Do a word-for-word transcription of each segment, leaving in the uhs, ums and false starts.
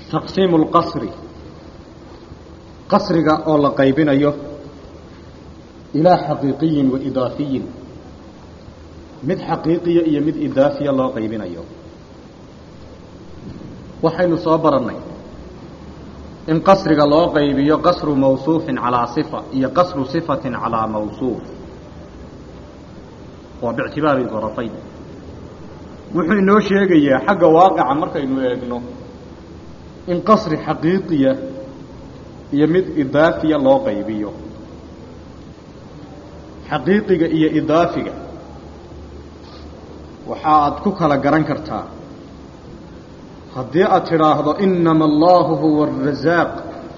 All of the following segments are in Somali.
تقسيم القصر قصرك أولا قيبين أيه إلى حقيقي وإضافي مد حقيقي إيا مد إضافي الله قيبين أيه وحين صابرني إن قصرك الله قيبي قصر موصوف على صفة إيا قصر صفة على موصوف وباعتبار الظرفين وحين نو شيغيا حق واقع markaynu eegno in qasri xaqiiqiya iyo mid idaafiya loo qaybiyo xaqiiqiga iyo idaafiga waxa aad ku kala garan kartaa hadii aad tiraahdo inma Allahu huwa ar-razaaq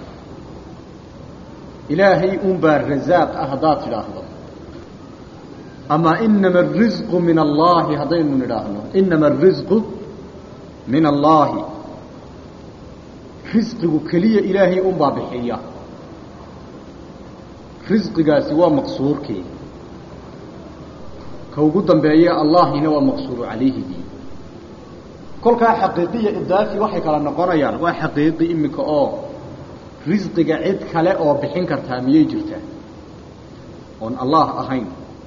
ilaahi umba ar-razaaq ahdaa tiraahdo أما إنما الرزق من الله هذين من رأينا إنما الرزق من الله رزق كلية إلهي أم بابحية رزق سوى مقصور كي كوجودا بأي الله نوى مقصور عليه دي كل كا حقيقية إضافي وحي كلا نقرأ يعني وحقيقي إمك أو رزق عد كلا أو بحين كرتامية جرته on Allah ahayn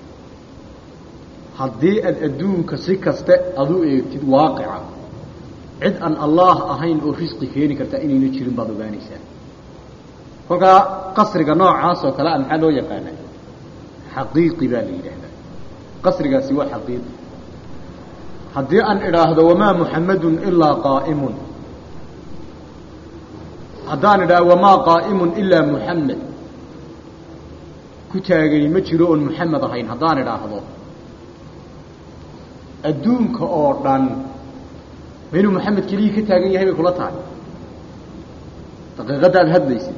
haddii aad adduunka si kaste adu eegtid waaqica cid aan Allah ahayn oo risqi keeni karta inayna jirin baad ogaanaysaa kolka qasriga noocaas oo kale aan xal oo yaqaan xaqiiqi baa leeyahay qasrigaasi waa xaqiiqi haddii aan iraahdo wama muhammadun illa qa'imun haddaan iraahdo wama qa'imun illa muhammad ku taagay ma jiro oo muhammad ahayn haddaan iraahdo adduunka oo dhan inuu maxamed kaliya ka taagan yahay bay kula tahay daqiiqada aad hadlaysid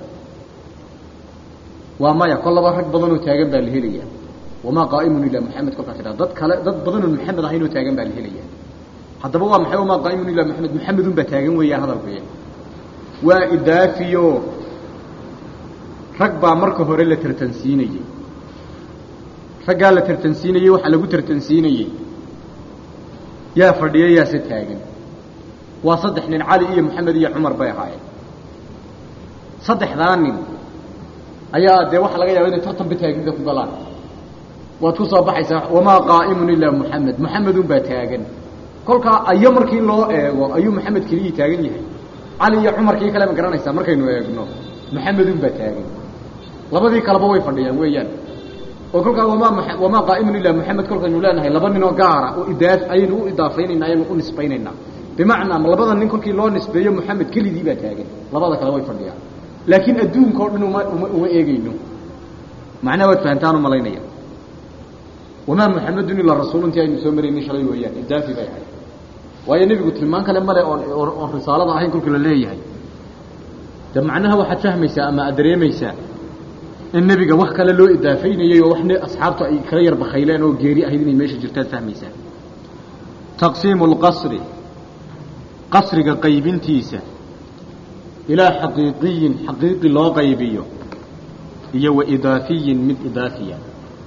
waa maya kollaba rag badan oo taagan baa la helaya wama qaa'imun illa muhammad kolka tira dad kale dad badan oo maxamed ahayn oo taagan baa la helaya haddaba waa maxay wama qaa'imun illa muhammad muhammadun baa taagan weeyaa hadalku yahay waa idaafiyo rag baa marka hore la tartansiinayay raggaa la tartansiinayay waxa lagu tartansiinayay يا فرديه يا ستاجن وصدح من علي إيه محمد إيه عمر بيهاي صدح ذانين أيا ده واحد لقى يبين ترتب بتاجن ده في ضلال وتصاب بحث وما قائم إلا محمد محمد بتاجن كل كا أيام ركين الله وأيام محمد كلي تاجن يه علي يا عمر كي كلام قرنا يسمر كينو يجنو محمد بتاجن لبدي كلبوي فرديه ويان وكل وما وما قائم إلا محمد كل كنولان هاي لبنا وقارة وإضاف أين وإضافين إن أين ونسبين إننا بمعنى ما لبنا نكون كي لون نسبية محمد كل ذي بتاعين لبنا كلامي فرديا لكن الدون كورنو ما ما يجينه معناه وتفهمتانه ملاينيا وما محمد إلا الرسول أنت أين سمري مش عليه وياه إضافي بيها ويا النبي قلت لما كلام مرة الرسالة ضاحين كل كل اللي هي ده معناها واحد فهم يسا ما أدري ما يسا النبي جا وحكى له إضافين يجي وإحنا أصحابته كرير بخيلان وجيري أهيدني ماشي جرتات فهميسا تقسيم القصر قصر قيبين تيسا إلى حقيقي حقيقي لا قيبيه هي وإضافي من إضافية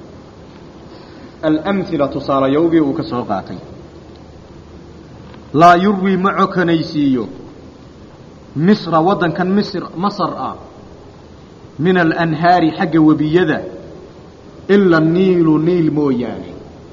الأمثلة صار يوبي وكسوقاتي لا يروي معك نيسيو مصر وطن كان مصر مصر آه من الأنهار حق وبيده إلا النيل نيل موياني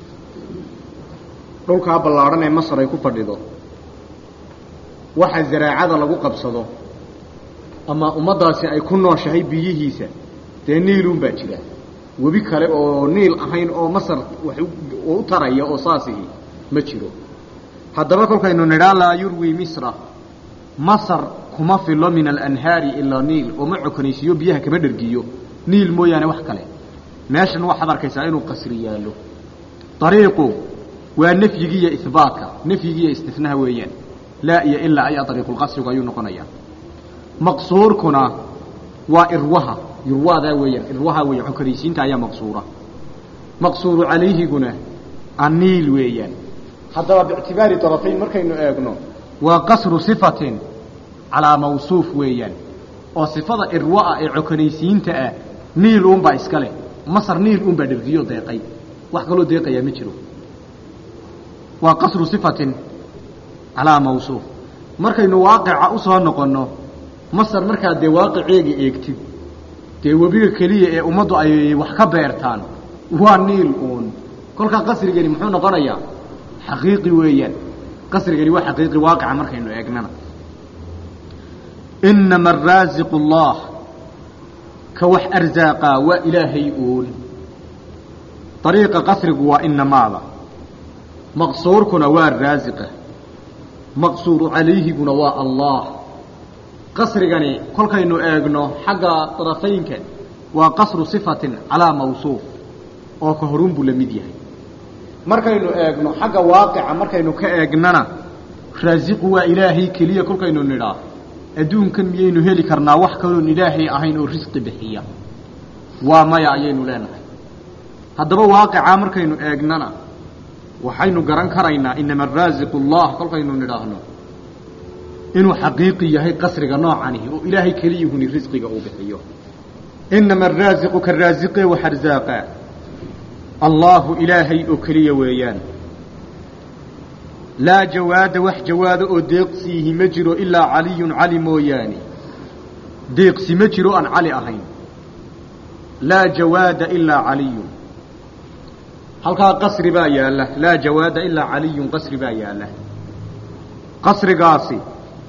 dhulka ballaaran ee Masar ay ku fadhido waxa zaraacada lagu qabsado ama ummadaasi ay ku nooshahay biyihiisa teen niilun baa jira wabi kale oo niil ahayn oo Masar wax u taraya oo saasihi ma jiro haddaba kolkaynu nidhaa yurwi misra Masar kuma filo min al-anhaari illa niil oo ma cukanaysiyo biyaha kama dhargiyo niil mooyaane wax kale meeshan waxa arkaysaa inuu qasri yaalo طريقه ونفيجيه اثباتك نفيجيه استثناء ويان لا إيه الا اي طريق القصر ويو نقنيا مقصور كنا وإروها يروا ذا ويان إروها ويا حكريسين تايا مقصوره مقصور عليه كنا النيل ويان حتى باعتبار طرفين مركين ايغنو وقصر صفه على موصوف ويان وصفه إرواء حكريسين تا نيل اون با اسكله مصر نيل اون با دغيو دقي wax kale oo deeqaya ma jiro وقصر صفة على موصوف markaynu waaqica u soo noqonno masar markaad dee waaqiceega eegtid dee webiga keliya ee ummaddu ay wax ka beertaan waa niil uun kolkaa qasrigani muxuu noqonayaa xaqiiqi weeyaan qasrigani waa xaqiiqi waaqica markaynu eegnana inama araasiqu allah ka wax arsaaqa waa ilaahay uun dariiqa qasrigu waa inamaada maqsuurkuna waa raasiqa maqsuuru calayhiguna waa allah qasrigani kolkaynu eegno xagga darafaynka waa qasru sifatin calaa mawsuuf oo ka horun buu la mid yahay markaynu eegno xagga waaqica markaynu ka eegnana raasiqu waa ilaahay keliya kolkaynu nidhaa adduunkan miyaynu heli karnaa wax kaloon ilaahay ahayn oo risqi bixiya waa maya ayaynu leenahay haddaba waaqica markaynu eegnana waxaynu garan karaynaa inama araasiqu allah kolkaynu nidhaahno inuu xaqiiqi yahay qasriga noocanihi oo ilaahay keliyuhuni risqiga uu bixiyo inama araasiqu ka raasiqe wax arsaaqa allaahu ilaahay oo keliya weeyaan laa jawaada wax jawaado oo deeqsiihi ma jiro ilaa caliyun cali mooyaane deeqsi ma jiro aan cali ahayn laa jawaada ilaa caliyun halkaa qasri baa yaalla laa jawaada ilaa caliyun qasri baa yaalla qasrigaasi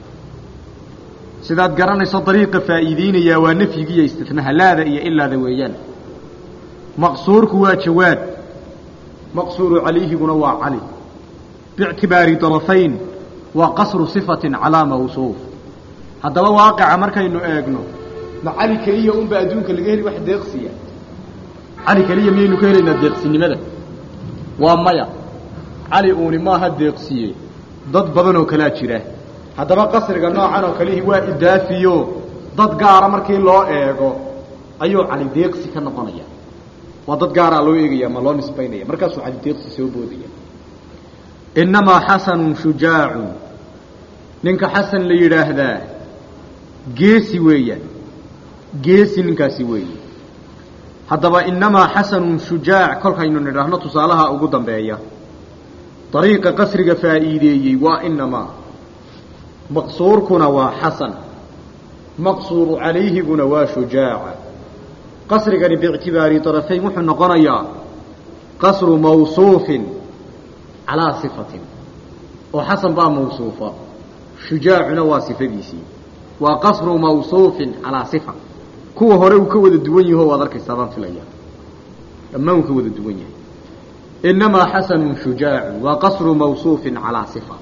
sidaad garanayso dariiqa faa'iideynayaa waa nafyigiiyo istinaha laada iyo ilaada weeyaan maqsuurku waa jawaad maqsuuru calayhiguna waa cali biictibaari darafayn waa qasru sifatin calaa mawsuuf haddaba waaqica markaynu eegno ma cali keliya unba adduunka laga heli wax deeqsiya cali keliya miyaynu ka helaynaa deeqsinimada waa maya cali uuni maaha deeqsiye dad badan oo kalaa jira haddaba qasriga noocan oo kalihi waa idaafiyo dad gaara markii loo eego ayuu cali deeqsi ka noqonaya waa dad gaaraa loo eegaya ma loo nisbaynaya markaasuu cali deeqsi soo boodaya innamaa xasanun shujaacun ninka xasan la yidhaahdaa geesi weeyaan geesi ninkaasi weeye haddaba innamaa xasanun shujaac kolkaynu nidhaahno tusaalaha ugu dambeeya dariiqa qasriga faa'iideeyey waa inamaa maqsuurkuna waa xasan maqsuuru calayhiguna waa shujaaca qasrigani biictibaari darafayn wuxuu noqonayaa qasru mawsuufin calaa sifatin oo xasan baa mawsuufa shujaacuna waa sifadiisii waa qasru mawsuufin calaa sifa kuwa hore uu ka wada duwan yaho waad arkaysaa baan filaya dhammaan uu ka wada duwan yahay innamaa xasanun shujaacun waa qasru mawsuufin calaa sifa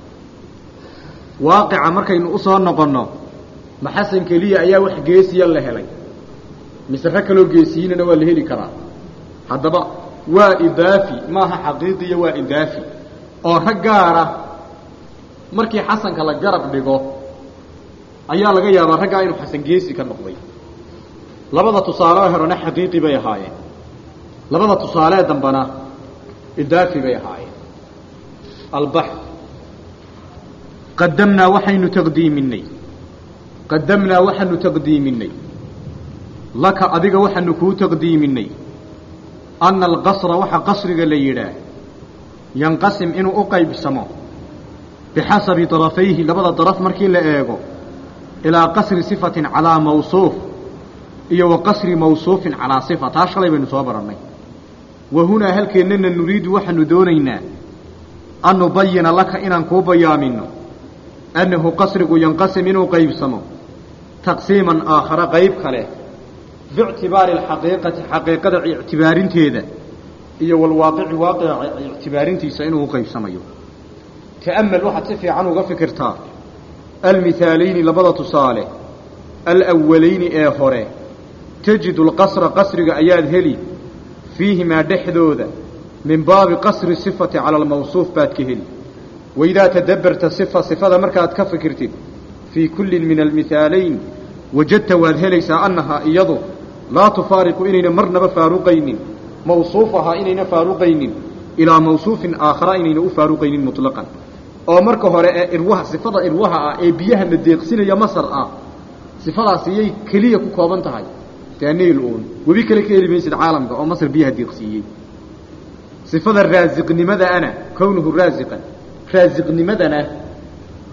waaqica markaynu u soo noqonno ma xasan keliya ayaa wax geesiya la helay mise rag kaloo geesiyiinana waa la heli karaa haddaba waa idaafi maaha xaqiiqiya waa idaafi oo rag gaara markii xasanka la garab dhigo ayaa laga yaabaa raggaa inuu xasan geesi ka noqday labada tusaale horena xaqiiqi bay ahaayeen labada tusaale dambana idaafi bay ahaayeen albaxth qadamnaa waxaynu taqdiiminay qadamnaa waxaanu taqdiiminay laka adiga waxaanu kuu taqdiiminay anna alqasra waxa qasriga la yidhaah yanqasim inuu u qaybsamo bixasabi darafayhi labada daraf markii la eego ilaa qasri sifatin calaa mawsuuf iyo wa qasri mawsuufin calaa sifa taa shalay baynu soo barannay wa hunaa halkeennana nuriidu waxaanu doonaynaa an nubayina laka inaan kuu bayaamino annahu qasrigu yanqasim inuu qaybsamo taqsiiman aakhara qayb kale biictibaari alxaqiiqati xaqiiqada ictibaarinteeda iyo walwaaqici waaqica ictibaarintiisa inuu u qaybsamayo ta'amal waxaad si fiican uga fikirtaa almihaalayni labada tusaale alwalayni ee hore tajidu alqasra qasriga ayaad heli fiihimaa dhexdooda min baabi qasri sifati cala almawsuuf baad ka heli waidaa tadabbarta sifa sifada markaad ka fikirtid fii kullin min almihaalayn wajadta waad helaysaa annahaa iyadu laa tufaariqu inayna marnaba faaruqaynin mawsuufahaa inayna faaruqaynin ilaa mawsuufin aakhara inayna u faaruqaynin mutlaqan oo marka hore ee irwaha sifada irwaha ah ee biyaha la deeqsinaya masar ah sifadaasi iyay keliya ku kooban tahay taaniil uun webi kale ka heli maysid caalamka oo masar biyaha deeqsiiyey sifada raasiqnimadana kownuhu raasiqan raasiqnimadana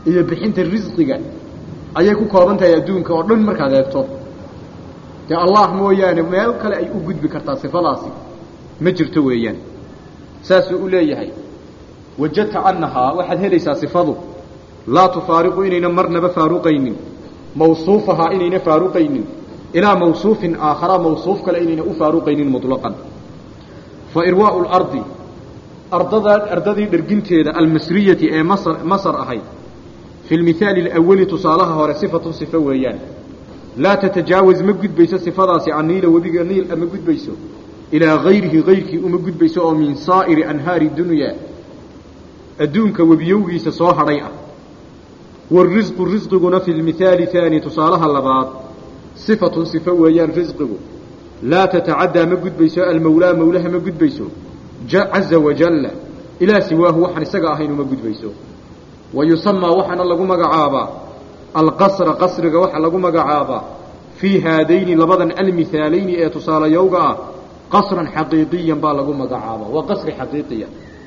iyo bixinta risqiga ayay ku kooban tahay adduunka oo dhan markaad eegto dee allah mooyaane meel kale ay u gudbi kartaa sifadaasi ma jirto weeyaan saasuu u leeyahay wajadta annahaa waxaad helaysaa sifadu laa tufaariqu inayna marnaba faaruqaynin mawsuufahaa inayna faaruqaynin ilaa mawsuufin aakhara mawsuuf kale inayna u faaruqaynin muطlaqan fa irwaa'u lardi ardada ardadii dherginteeda almasriyati ee masr masar ahayd fi lmithaali alawali tusaalaha hore sifatun sifo weeyaan laa tatajaawaz ma gudbayso sifadaasi can niila webiga niil ama gudbayso ilaa hayrihi hayrkii uma gudbayso oo min saa'iri anhaari dunya adduunka webiyowgiisa soo hadhay ah warisqu risqiguna fi lmithaali haani tusaalaha labaad sifatun sifo weeyaan risqigu laa tatacaddaa ma gudbayso almawlaa mawlaha ma gudbayso caza wajalla ilaa siwaahu waxaan isaga ahayn uma gudbayso wa yusamaa waxaana lagu magacaabaa alqasra qasriga waxaa lagu magacaabaa fii haadayni labadan almihaalayni ee tusaalayowga ah qasran xaqiiqiyan baa lagu magacaabaa waa qasri xaqiiqiya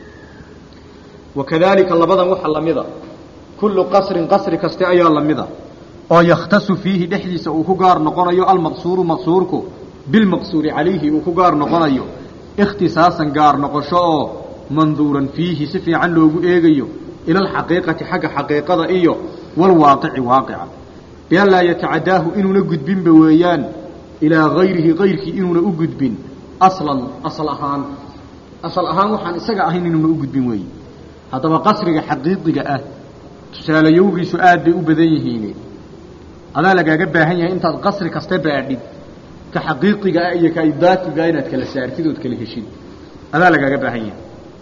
wakadaalika labadan waxa lamida kullu qasrin qasri kaste ayaa lamida oo yakhtasu fiihi dhexdiisa uu ku gaar noqonayo almaqsuuru maqsuurku bilmaqsuuri calayhi uu ku gaar noqonayo ikhtisaasan gaar noqosho oo manduuran fiihi si fiican loogu eegayo ila alxaqiiqati xagga xaqiiqada iyo walwaaqici waaqica bian laa yatacadaahu inuuna gudbinba weeyaan ilaa hayrihi hayrkii inuuna u gudbin aslan asal ahaan asal ahaan waxaan isaga ahayn inuuna u gudbin weeye haddaba qasriga xaqiiqiga ah tusaalayowgiisu aad bay u badan yihiin adaa lagaaga baahan yahay intaad qasri kasta baadhid ka xaqiiqiga ah iyo ka daatiga inaad kala saartid ood kala heshid adaa lagaaga baahan yahay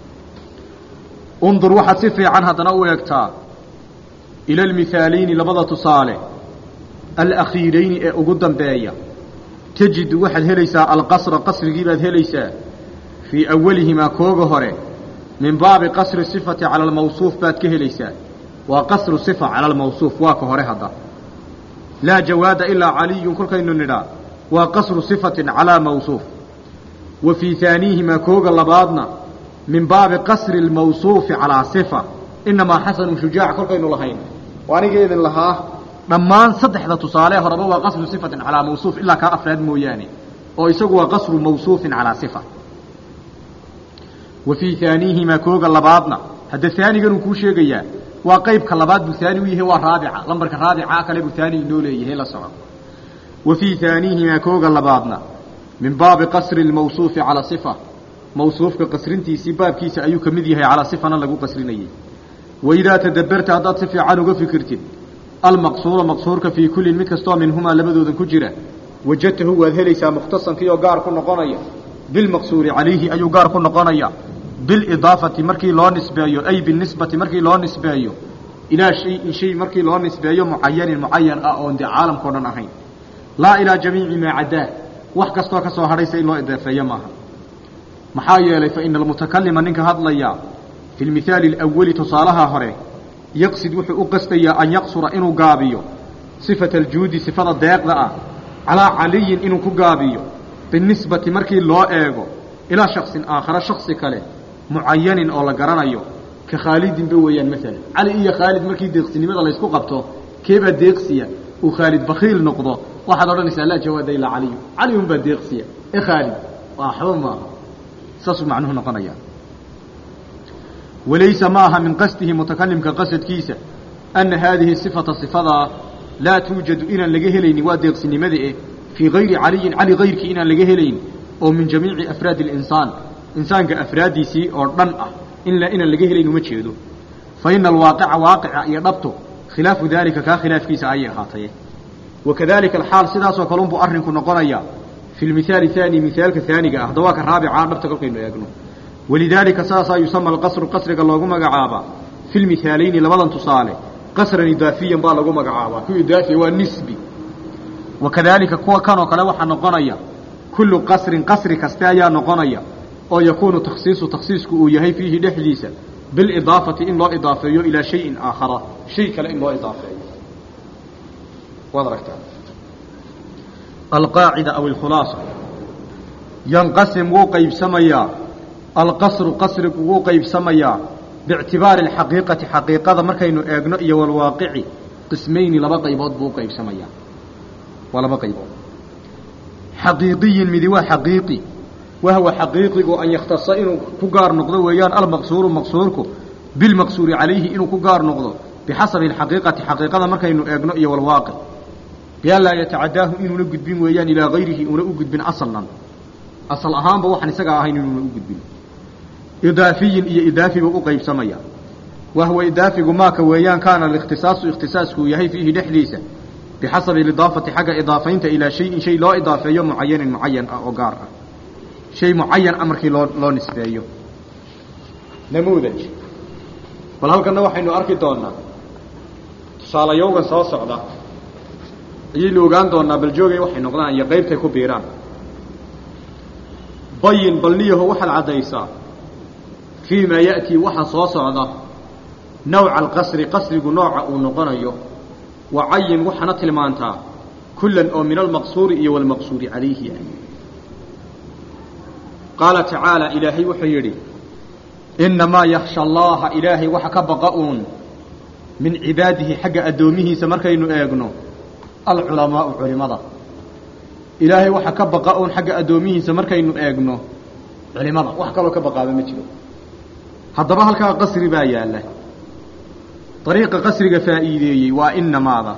undur waxaad si fiican haddana u eegtaa ila almihaalayni labada tusaale alakhiirayni ee ugu dambeeya tajidu waxaad helaysaa alqasra qasrigii baad helaysaa fii awalihimaa kooga hore min baabi qasri sifati cala almawsuuf baad ka helaysaa waa qasru sifa cala almawsuuf waa ka hore hadda laa jawaada ilaa caliyun kolkaynu nidhaa waa qasru sifatin calaa mawsuuf wa fii haaniihimaa kooga labaadna min baabi qasri almawsuufi calaa sifa inamaa xasanu shujaac kolkaynu lahayn oo aniga idin lahaa dhammaan saddexda tusaale horeba waa qasru sifatin calaa mawsuuf ilaa kaa afraad mooyaane oo isagu waa qasru mawsuufin calaa sifa wa fii haaniihimaa kooga labaadna hadda haaniganuu kuu sheegayaa waa qaybka labaad buu haani u yahay waa raabica lambarka raabica kale buu haani inoo leeyahay la soco wa fii haaniihimaa kooga labaadna min baabi qasri lmawsuufi calaa sifa mawsuufka qasrintiisii baabkiisa ayuu ka mid yahay calaa sifana lagu qasrinayay waidaa tadabbarta haddaad si fiican uga fikirtid almaqsuura maqsuurka fii kullin mid kastoo minhumaa labadoodan ku jira wajadtahu waad helaysaa mukhtasankii oo gaar ku noqonaya bilmaqsuuri calayhi ayuu gaar ku noqonaya bilidaafati markii loo nisbeeyo ay binisbati markii loo nisbeeyo ilaa shayin shay markii loo nisbeeyo mucayanin mucayan ah oon dee caalamkao dhan ahayn laa ilaa jamiici maa caddaah wax kastoo ka soo hadhaysa in loo idaafeeyo maaha maxaa yeelay fa ina almutakalima ninka hadlaya fi lmithaali alawali tusaalaha hore yaqsid wuxuu u qastayaa an yaqsura inuu gaabiyo sifata aljuudi sifada deeqda ah calaa caliyin inuu ku gaabiyo binisbati markii loo eego ilaa shaksin aakhara shaksi kale mucayanin oo la garanayo ka khaalidinba weeyaan maalan cali iyo khaalid markii deeqsinimada laysku qabto keebaa deeqsiya uu khaalid bakiil noqdo waxaad odhanaysaa laa jawaada ilaa caliyu cali unbaa deeqsiya ee khaalid waa waxba maaha saasuu macnuhu noqonaya walaysa ma aha min qasdihi mutakalimka qasadkiisa ana haadihi sifata sifadaa laa tuujadu inaan laga helaynin waa deeqsinimada eh fii hayri caliyin cali hayrkii inaan laga helayn oo min jamiici afraadi alinsaan insaanka afraaddiisii oo dhan ah ilaa inaan laga helayn uma jeedo fa ina alwaaqica waaqica iyo dhabto khilaafu daalika kaa khilaafkiisa ayay ahaataye wakadalika alxaal sidaasoo kalunbuu arrinku noqonaya fi lmithaali haani mihaalka haaniga ah dawaaka raabica dhabta kolkaynu eegno walidaalika saasaa yusama alqasru qasriga loogu magacaabaa fi lmihaalayni labadan tusaale qasran idaafiyan baa lagu magacaabaa ku idaafiya waa nisbi wakadaalika kuwa kanoo kale waxaa noqonaya kullu qasrin qasri kaste ayaa noqonaya oo yakuunu takhsiisu takhsiisku uu yahay fiihi dhexdiisa bilidaafati in loo idaafeeyo ilaa shayin aakhara shay kale in loo idaafeeyo waad aragtaa alqaacida aw alkhulaasa yanqasim wuu qaybsamayaa alqasru qasrigu wuu qaybsamayaa باعتبار الحقيقة حقيقة مركين اغنو iyo والواقع قسمين لبا قيبود بو قيبسميا ولا قيبود حقيقي مدي وا حقيقي وهو حقيقي أن يختص إنه كجار نقضه ويان المقصور مقصورك بالمقصور عليه إنه كجار نقضه بحسب الحقيقة حقيقة مركين اغنو iyo والواقع يلا يتعداه إنه نجد بين ويان إلى غيره ونجد بين أصلا أصل أهم بوحن سجى هين إنه نجد بين إضافي إيه إضافي وقيب سميا وهو إضافي ماك ويان كان الاختصاص اختصاصه يهي فيه دحليسة بحسب الإضافة حاجة إضافين إلى شيء شيء لا إضافي معين معين أو قار شيء معين أمرك لا لا نسبيه نموذج والله كنا وحين أركي دونا صال يوغا صار صعدا يلوغان دونا بالجوجي وحين نقدان يقيبتي كبيران بين بلنيه وحل عديسا فيما يأتي وحا صوصعدا نوع القصر قصر نوع ونقنيه وعين وحنا تلمانتا كلا أو من المقصور والمقصور عليه يعني. قال تعالى إلهي وحيري إنما يخشى الله إلهي وحك بقاؤون من عباده حق أدومه سمركين أيقنو العلماء علماء إلهي وحك بقاؤون حق أدومه سمركين أيقنو علماء وحك لك بقاء بمثله هذا بحالك قصر بايا الله طريق قصر فائدي وإن ماذا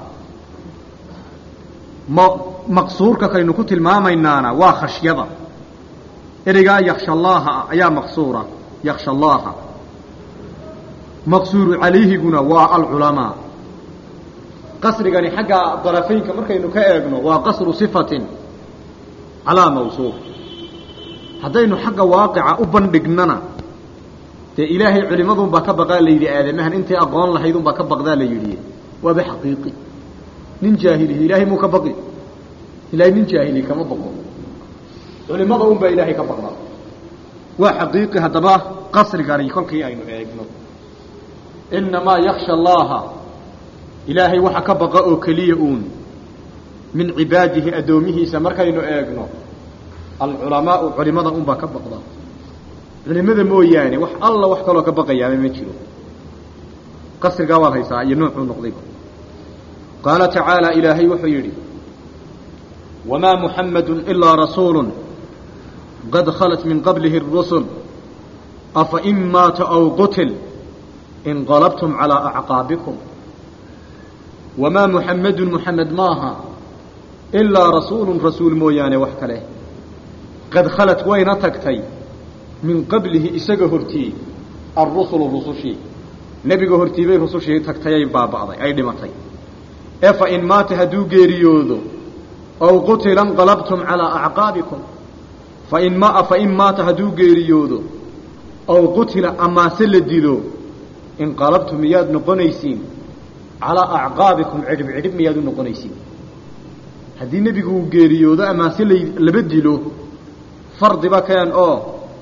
مقصورك كي نكت المامينانا وخشيضا إذا يخشى الله أيا مقصورة يخشى الله مقصور عليه قنا والعلماء قصر يعني حق طرفين كمركي نكايقنا وقصر صفة على موصوف هذا إنه حق واقع أبن بقننا إلهي علمهم بكبقى ليلي آدمهن أنت أقوان لحيدهم بكبقى ليلي وبحقيقي من جاهله إلهي مكبقي إلهي من جاهله كما بقوا علمهم بإلهي كبقى وحقيقي هذا قصر قري كل كي أين أجنب إنما يخشى الله إلهي وحكبقى أكليئون من عباده أدومه سمركين أجنب العلماء علمهم بكبقى علماء موياني وح الله وح كله كبقى يعني ما تشيله قصر قوال هيسا ينوع النقضيب قال تعالى إلهي وحيري وما محمد إلا رسول قد خلت من قبله الرسل أفإن مات أو قتل انقلبتم على أعقابكم وما محمد محمد ماها إلا رسول رسول موياني وحكله قد خلت وين تكتي من قبله إساق هرتي الرسل الرسوشي نبي هرتي بي رسوشي تكتي بابا أي دمتي إفإن مات هدو جيريوذو أو قتل انقلبتم على أعقابكم فإن ما فإن مات هدو جيريوذو أو قتل أما سلدلو انقلبتم مياد نقنيسين على أعقابكم عرب عرب مياد نقنيسين هدي نبي جيريوذو أما سلدلو فرض بكان أو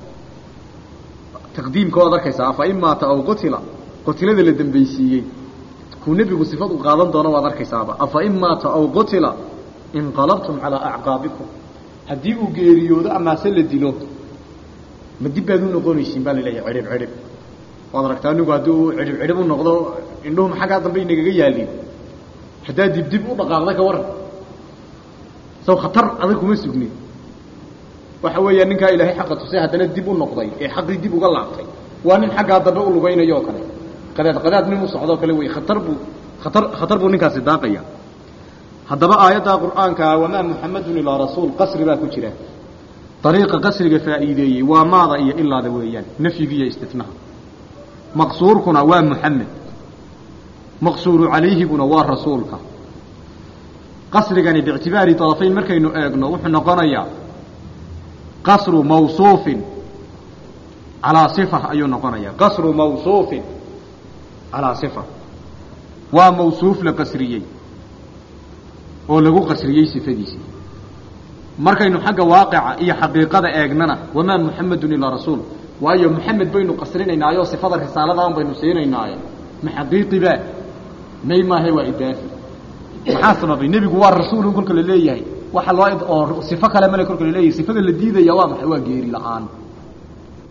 تقديم كوضا كيسا فإن مات أو قتل قتل ذي للدنبيسيين كون نبي صفات قادم دونا وضر كيسابا أفإن مات أو قتل انقلبتم على أعقابكم هدي أجيريو ذا أما سل الدلو مدي بدون نقونيشين بالله عرب عرب وضركتانو قادو عرب عرب ونقضوا إنهم حاجة ضمبين نجيالين حتى دب دب وبقى لك ورا سو خطر عليكم السجن وحوي أنك إلهي حق تصيح هذا الدب النقضي إيه حق الدب وقلعتي وأن الحق هذا بقول بين يوكله قداد قداد من مصعدة كلوي خطر بو خطر خطر بو نكاس الداقية هذا بقى آيات القرآن كا وما محمد إلا رسول قصر لا كجرة طريقة قصر فائدة وما ضي إلا ذويان نفي فيه استثناء مقصور كنا ومحمد مقصور عليه كنا ورسولك قصر يعني باعتبار طرفين مركين أجنا وحنا قنايا قصر موصوف على صفة أيون قنايا قصر موصوف على صفة وموصوف لقصريين ولغو قصريين صفديسي markaynu xagga waaqica iyo xaqiiqada eegnana wama muhammadun illa rasuul waayo muhammad baynu qasrinaynaayoo sifada risaalada aan baynu siinaynaay ma xaqiiqi ba mayma hay waa idaafi maxaa sababay nabigu waa rasuul kulka leeyahay waxa loo oo sifo kale ma kulka leeyahay sifada la diidaya waa maxay waa geeri la'aan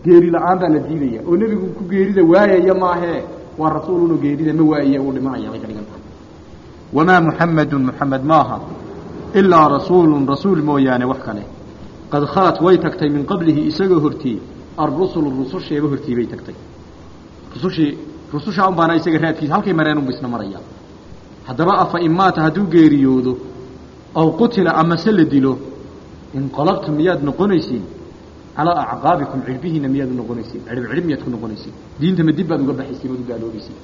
geeri la'aan baa la diidaya oo nebigu ku geerida waayaya maahee waa rasuulunu geerida ma waayaya uu dhimanaya bay ka dhigan tahay wamaa muxamedun muxamed maaha ilaa rasuulun rasuul mooyaane wax kale qad khalat way tagtay min qablihi isagoo hortii arrusulu rususheeba hortii bay tagtay rusushii rususha un baana isaga raadkiisa halkay mareen unba isna maraya haddaba afa in maata hadduu geeriyoodo aw qutila amase la dilo inqalabtum miyaad noqonaysiin calaa acqaabikum cirbihiina miyaad u noqonaysiin cirib cirib miyaad ku noqonaysiin diinta ma dib baad uga baxaysiin ood u gaaloobaysiin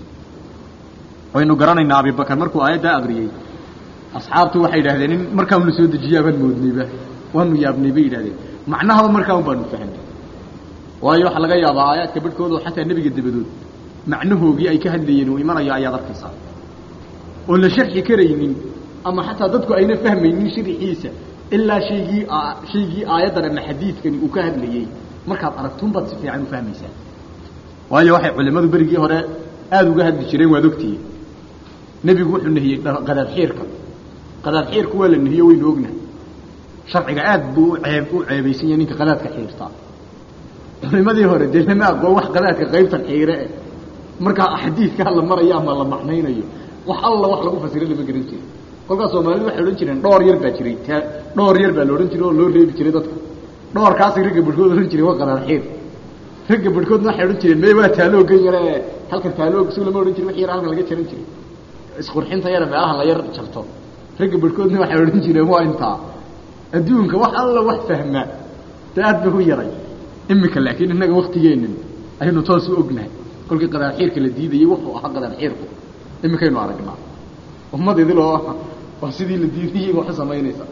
waynu garanaynaa abibakar markuu aayaddaa aqriyey asxaabtu waxay yidhahdeen in markaa un la soo dejiyaa baan moodnayba waanu yaabnay bay yidhahdeen macnahaba markaa un baanu fahanay waayo waxaa laga yaabaa aayaadka badhkooda oo xataa nebiga dabadood macnahoogii ay ka hadlayeen uu imanayo ayaad arkaysaa oon la sharxi karaynin ama xataa dadku ayna fahmaynin sharxiisa ilaa shaygii shaygii aayaddan ama xadiidkani uu ka hadlayey markaad aragtunbaad si fiican u fahmaysaa waayo waxay culimmadu berigii hore aada uga hadli jireen waad ogtihiin nebigu wuxuu nahiyey qadaad xiirka qadaad xiirku waa la nahiyo waynu ognahay sharciga aad buu u ceeb u ceebaysan yahay ninka qadaadka xiirtaa culimadii hore dee lama aqoon wax qadaadka qaybtan xiire eh markaa xadiidka la marayo ama la macnaynayo wax alla wax lagu fasiro lama garan jirin kolkaas Soomaalidu waxay oran jireen dhowr yar baa jiray dhowr yar baa la oran jiray oo loo reebi jiray dadka dhowrkaas riga bulshada oran jiray waa qadaad xiir riga bulshada waxay oran jireen meey waa taalo geeyare halkan taalo soo lama oran jiray wax yar halkan laga jaran jiray isqurxinta yar meelaha la yar jarto riga bulshada waxay oran jireen waa inta adduunka wax alla wax fahma taad buu yaray imika laakiin inaga waqtigeena aynu toos u ognahay kolkii qadaad xiirka la diidayay wuxuu ahaa qadaad xiirku imika aynu aragnaa ummadeedii loo waa sidii la diidayay wax sameynaysa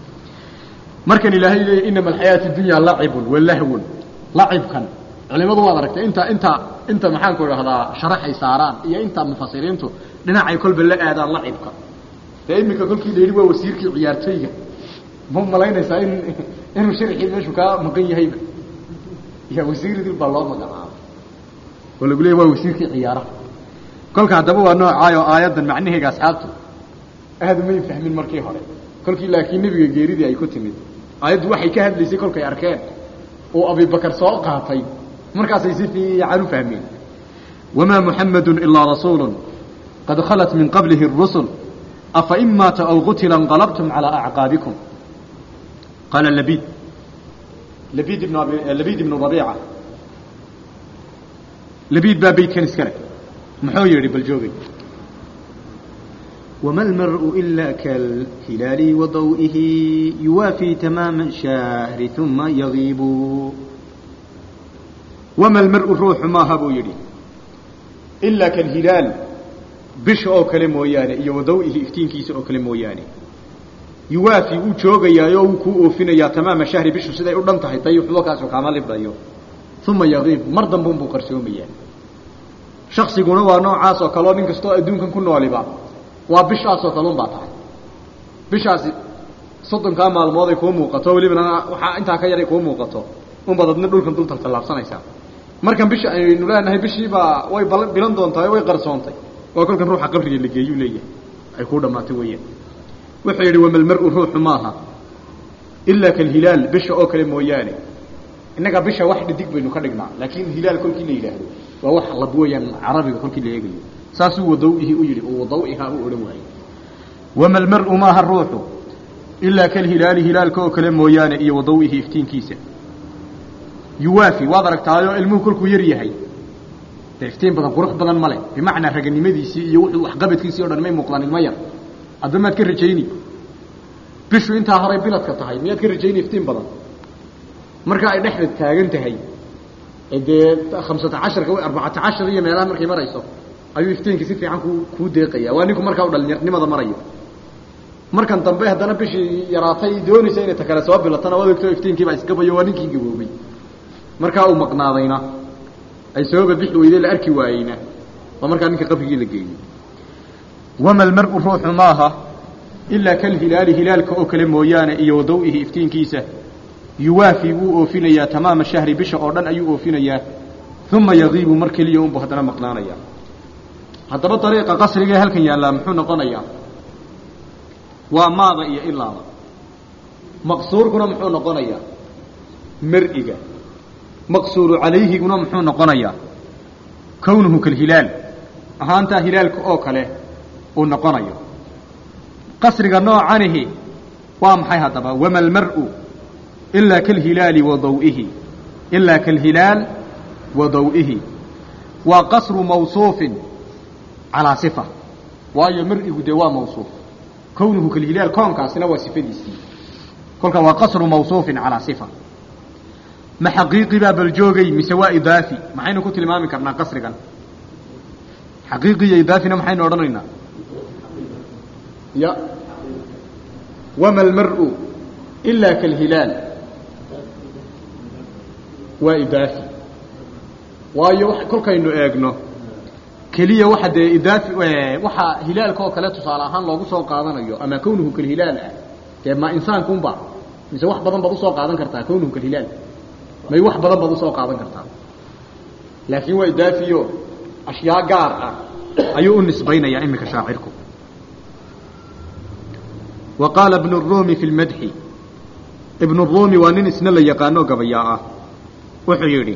markan ilaahay leeyahay inama alxayaatu dunya la'ibun wa lahwun la'ibkan culimadu waa aragtay inta inta inta maxaan ku raahdaa sharaxay saaraan iyo inta mufassiriintu dhinacay kolba la aadaan la'ibka ee imika kolkii dheeri waa wasiirkii ciyaartooyga ma malaynaysaa in inuu sharxii meeshu ka maqan yahay ya wasiiradii baa loo magacaabay wala gulay waa wasiirkii ciyaaraha kolka hadaba waa noocaayo aayadan macnaheega asxaabtu aad ma fahmin markii hore kolkii laakiin nabiga geeridii ay ku timid aayadu waxay ka hadlaysay kolkay arkeen oo Abu Bakar soo qaatay markaas ay si fiican u fahmeen wama muhammadun illa rasuulun qad khalat min qablihi ar-rusul afa imma aw qutila inqalabtum ala a'qabikum qala labid labid ibn labid ibn rabi'a labid baa beedkan iskale محو يري بالجوبي وما المرء إلا كالهلال وضوئه يوافي تمام الشهر ثم يغيب وما المرء الروح ما هبو يري إلا كالهلال بش أو كلمة وياني وضوئه افتين كيس أو كلمة وياني يوافي وشوغ يا يوكو وفينا يا تمام الشهر بش سيدا يقولن تحي طيب وكاس وكامل يبدأ ثم يغيب مرضا بومبو قرسيوميا shakhsiguna waa noocaas oo kale nin kasto adduunkan ku nooliba waa bishaas oo kale un baa tahay bishaasi soddon ka maalmood ay ku muuqato waliba waxa inta ka yaray ku muuqato un badadna dhulkan dul taltaabsanaysa markan bisha aynu leenahay bishiiba way bilan doontaa way qarsoontay waa kolkan ruuxa qabriga la geeyo leeyahay ay ku dhamaatay weeyaan wuxuu yiri wamal mar'u ruuhu maaha illa kal hilal bisha oo kale mooyaane inaga bisha wax dhidig baynu ka dhignaa laakiin hilal kolkii la yiraahdo waa wax la booyan carabiga kolkii la eegayo saasu wadawihi u yiri oo wadawiha u oran waayay wamal mar'u maaha ruuhu illa kal hilal hilalka oo kale mooyaane iyo wadawihi iftiinkiisa yuwaafi waad aragtaayo ilmuhu kolkuu yar yahay iftiin badan qurux badan male bimaana raganimadiisii iyo wuxuu wax qabadkiisii oo dhan may muuqdaan ilma yar adamaad ka rajayni bishu inta horay biladka tahay miyaad ka rajayni iftiin badan marka ay dhexda taagan tahay ee خمسة عشر ka أربعة عشر iyo meelaha markay marayso ayuu iftiinka si fiican ku ku deeqaya waa ninku markaa u dhalinimada marayo markan dambe hadana bishii yaraatay doonaysa inay takala soo bilatana wadagto iftiinkii baa iska bayo waa ninkii gaboobay markaa uu maqnaadayna ay soo bixi weeyday la arki waayina waa markaa ninka qabrigii la geeyay wama almar'u ruuhu maaha illa kal hilal hilalka oo kale mooyaane iyo wadawihi iftiinkiisa yuwaafi wuu oofinayaa tamaama shahri bisha oo dhan ayuu oofinayaa uma yagiibu mar keliya unbu haddana maqnaanaya haddaba dariiqa qasriga halkan yaallaa muxuu noqonayaa waa maada iyo ilaada maqsuurkuna muxuu noqonayaa mar'iga maqsuuru calayhiguna muxuu noqonayaa kownuhu kalhilaal ahaantaa hilaalka oo kale uu noqonayo qasriga noocanihi waa maxay haddaba wama almar'u ilaa kalhilaali wa dawihi ilaa kalhilaal wa dawihi waa qasru mawsuufin calaa sifa waayo mar'igu dee waa mawsuuf kownuhu kalhilaal koonkaasina waa sifadiisii kolka waa qasru mawsuufin calaa sifa ma xaqiiqi baa bal joogay mise waa idaafi maxaynu ku tilmaami karnaa qasrigan xaqiiqi iyo idaafina maxaynu odhanaynaa ya wama almar'u ilaa kalhilaal waa idaafi waayo kolkaynu eegno keliya waxa dee idaafi waxa hilaalka oo kale tusaale ahaan loogu soo qaadanayo ama kownuhu kalhilaal ah dee ma insaankunba mise wax badan baad usoo qaadan kartaa kownuhu kalhilaal may wax badan baad usoo qaadan kartaa laakiin waa idaafiyo ashyaa gaar ah ayuu u nisbaynayaa iminka shaacirku wa qaala ibnu الruumi fi lmadxi ibnu الruumi waa nin isna la yaqaano gabayaa ah wuxuu yidhi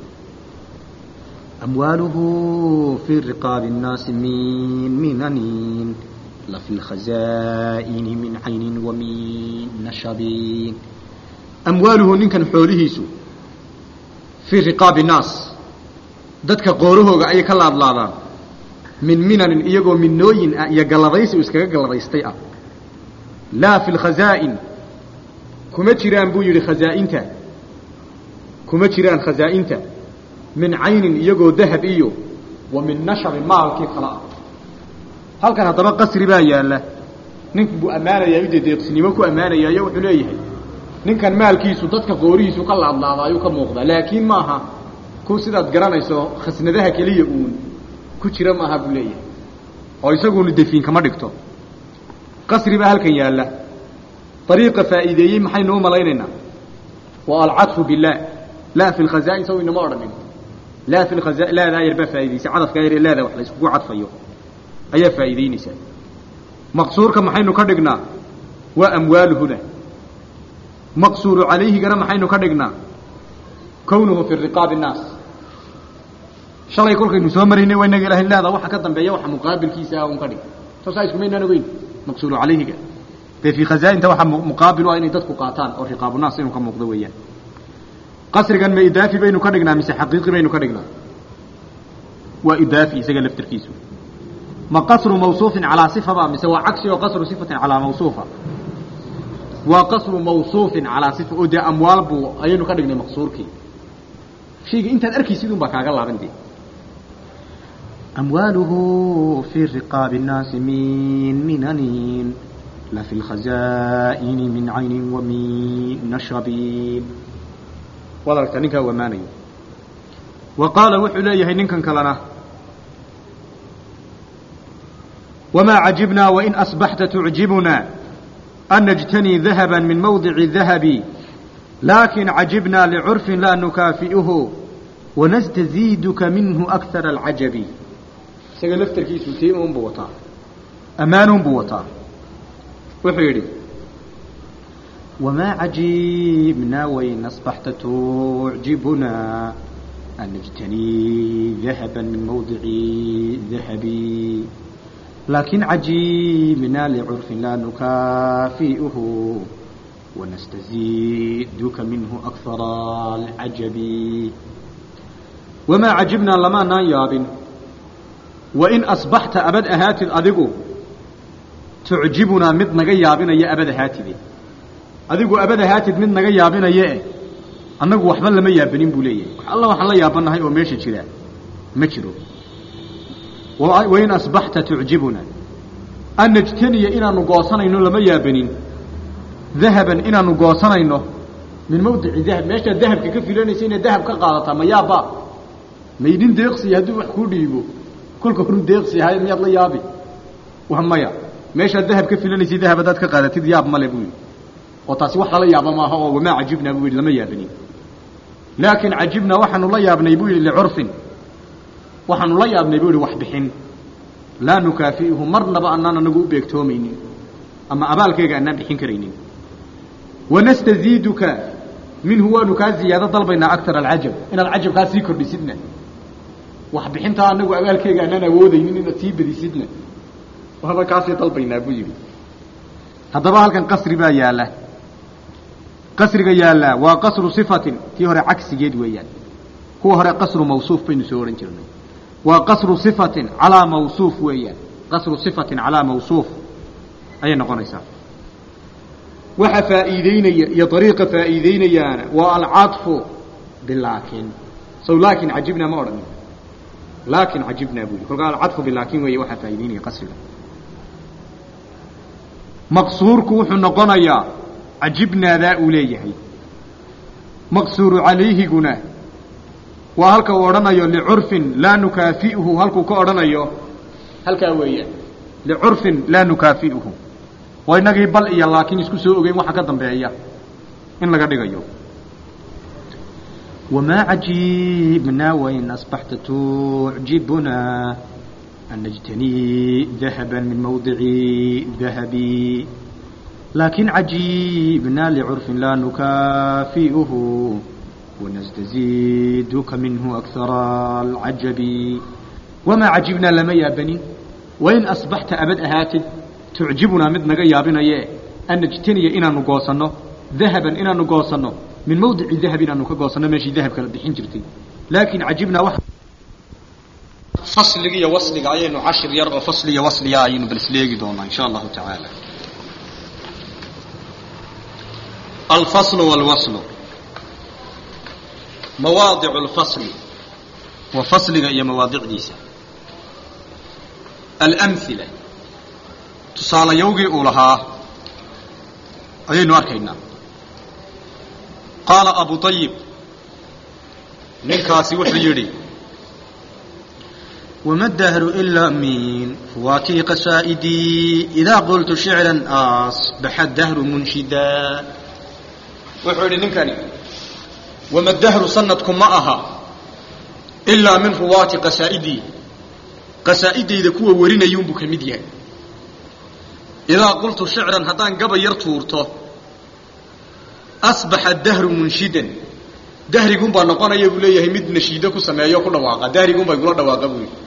amwaaluhu fii riqaabi الnaasi min minanin lafi اlkhazaa'ini min caynin wa min nashabin amwaaluhu ninkan xoolihiisu fii riqaabi الnaas dadka qoorahooga ayay ka laadlaadaan min minanin iyagoo minooyin ah iyo galladaysi uu iskaga galladaystay ah laa fi lkhazaa'in kuma jiraan buu yidhi khazaa'inta kuma jiraan khazaa'inta min caynin iyagoo dahab iyo wa min nashabin maalkii kale ah halkan haddaba qasri baa yaalla ninku buu ammaanayaa u dedeeqsinimo ku ammaanayaayo wuxuu leeyahay ninkan maalkiisu dadka qoorihiisu ka laadlaada ayuu ka muuqdaa laakiin maaha ku sidaad garanayso khasnadaha keliya uun ku jira maaha buu leeyahay oo isaguunu defiin kama dhigto qasri baa halkan yaalla ariiqa faa'iideeyey maxaynu u malaynaynaa waa alcadfu billaah laa fi lkhazaa'in saw inama odhanin laa fi lkhazaa'in laadaa yar baa faa'iidaysay cadafkaa yar ee laada wax la iskugu cadfayo ayaa faa'iidaynaysaa maqsuurka maxaynu ka dhignaa waa amwaaluhuna maqsuuru calayhigana maxaynu ka dhignaa kownuhu fi riqaabi الnaas shalay kolkaynu soo maraynay waa inaga ilahay laada waxa ka dambeeya waxa muqaabilkiisa ah un ka dhig soosaa iskumaynaan ogeyn maqsuuru calayhiga dee fii khazaa'inta waxaa muqaabil u ah inay dadku qaataan oo riqaabu naas inuu ka muuqdo weeyaan qasrigan ma idaafi baynu ka dhignaa mise xaqiiqi baynu ka dhignaa waa idaafi isaga laftirkiisu ma qasru mawsuufin calaa sifa ba mise waa cagsi oo qasru sifatin calaa mawsuufa waa qasru mawsuufin calaa sifa oo dee amwaal buu ayaynu ka dhignay maqsuurkii shayga intaad arkaysid un baa kaaga laaban dee amwaaluhu fii riqaabi الnaasi min minanin lafi اlkhazaa'ini min caynin wa min nashabin waad aragtaa ninkaa u ammaanayo wa qaala wuxuu leeyahay ninkan kalena wamaa cajibnaa wain asbaxta tucjibuna an najtanii dahaba min mawdici dahabi laakin cajibnaa licurfin laa nukaafi'uhu wanastaziiduka minhu akara alcajabi isaga laftarkiisu tiimun buu wataa ammaanuun buu wataa wuxuu yidhi wamaa cajibnaa wain asbaxta tucjibunaa an najtanii dahaba min mawdici dahabi laakin cajibnaa licurfin laa nukaafi'uhu wanastaziiduka minhu akara alcajabi wamaa cajibnaa lamaanaan yaabin wain asbaxta abad ahaatid adigu tucjibunaa mid naga yaabinaya abad ahaatide adigu abad ahaatid mid naga yaabinaye annagu waxba lama yaabanin buu leeyahay wax alla waxaan la yaabanahay oo meesha jira ma jiro wain asbaxta tucjibuna an najtaniya inaanu goosanayno lama yaabanin dahaban inaanu goosanayno min mawdici dahab meeshaad dahabka ka filanaysa inaad dahab ka qaadataa ma yaabba maydin deeqsiya hadduu wax kuu dhiibo kolka horu deeqsi ahay miyaad la yaabi wa maya meeshaad dahab ka filanaysa dahab haddaad ka qaadatid yaab male buu yidhi oo taasi wax lala yaaba maaha oo wamaa cajibnaa buu yidhi lama yaabanin laakin cajibnaa waxaanu la yaabnay buu yidhi licurfin waxaanu la yaabnay buu yidhi wax bixin laa nukaafi'uhu marnaba annaan anagu u beegtoomaynin ama abaalkayga annaan bixin karaynin wanastaziiduka minhu waanu kaa ziyaado dalbaynaa aktar alcajab inaad cajabkaa sii kordhisidna wax bixintaa anagu abaalkeega anaan awoodaynin inaad sii badisidna waaba kaasii dalbaynaa buu yidhi haddaba halkan qasri baa yaalla qasriga yaallaa waa qasru sifatin tii hore cagsigeed weeyaan kuwa hore qasru mawsuuf baynu soo odhan jirnay waa qasru sifatin calaa mawsuuf weeyaan qasru sifatin calaa mawsuuf ayay noqonaysaa waxa faa'iideynaya iyo dariiqa faa'iideynayaana waa alcadfu bilaakin sow laakin cajibnaa ma odhanin laakin cajibnaa buu yidhi kolkaa alcadfu bilaakin weeye waxaa faa'iideynaya qasriga maqsuurku wuxuu noqonayaa cajibnaadaa uu leeyahay maqsuuru calayhiguna waa halka uu odhanayo licurfin laa nukaafi'uhu halkuu ka odhanayo halkaa weeyaan licurfin laa nukaafi'uhu waa inagii bal iyo laakiin isku soo ogeyn waxa ka dambeeya in laga dhigayo wamaa cajibnaa wain asbaxta tucjibunaa an najtanii dahaban min mawdici dahabi laakin cajibnaa licurfin laa nukaafi'uhu wanastaziiduka minhu akara alcajabi wamaa cajibnaa lama yaabanin wain asbaxta abad ahaatid tucjibunaa mid naga yaabinaye an najtaniya inaanu goosanno dahaban inaanu goosanno min mawdici dahab inaanu ka goosanno meeshii dahabka la bixin jirtay laakin cajibnaa wa fasliga iyo wasliga ayaynu cashir yar oo fasli iyo wasliya ayaynu bal isleegi doonaa insha allahu tacaala alfaslu walwaslu mawaadicu alfasli wa fasliga iyo mawaadicdiisa alamhila tusaalayowgii uu lahaa ayaynu arkaynaa qaala abu ayib ninkaasi wuxuu yidhi wama dahru ilaa min fuwaatii qasaa'idii idaa qultu shicran asbaxa dahru munshidaa wuxuu yidhi ninkani wama dahru sanadku ma aha ilaa min ruwaati qasaa'idii qasaa'idayda kuwa warinayuunbuu ka mid yahay idaa qultu shicran haddaan gaba yar tuurto asbaxa dahru munshidan dahrigunbaa noqonaya buu leeyahay mid nashiido ku sameeyo ku dhawaaqa dahrigunbaa igula dhawaaqa buu yidhi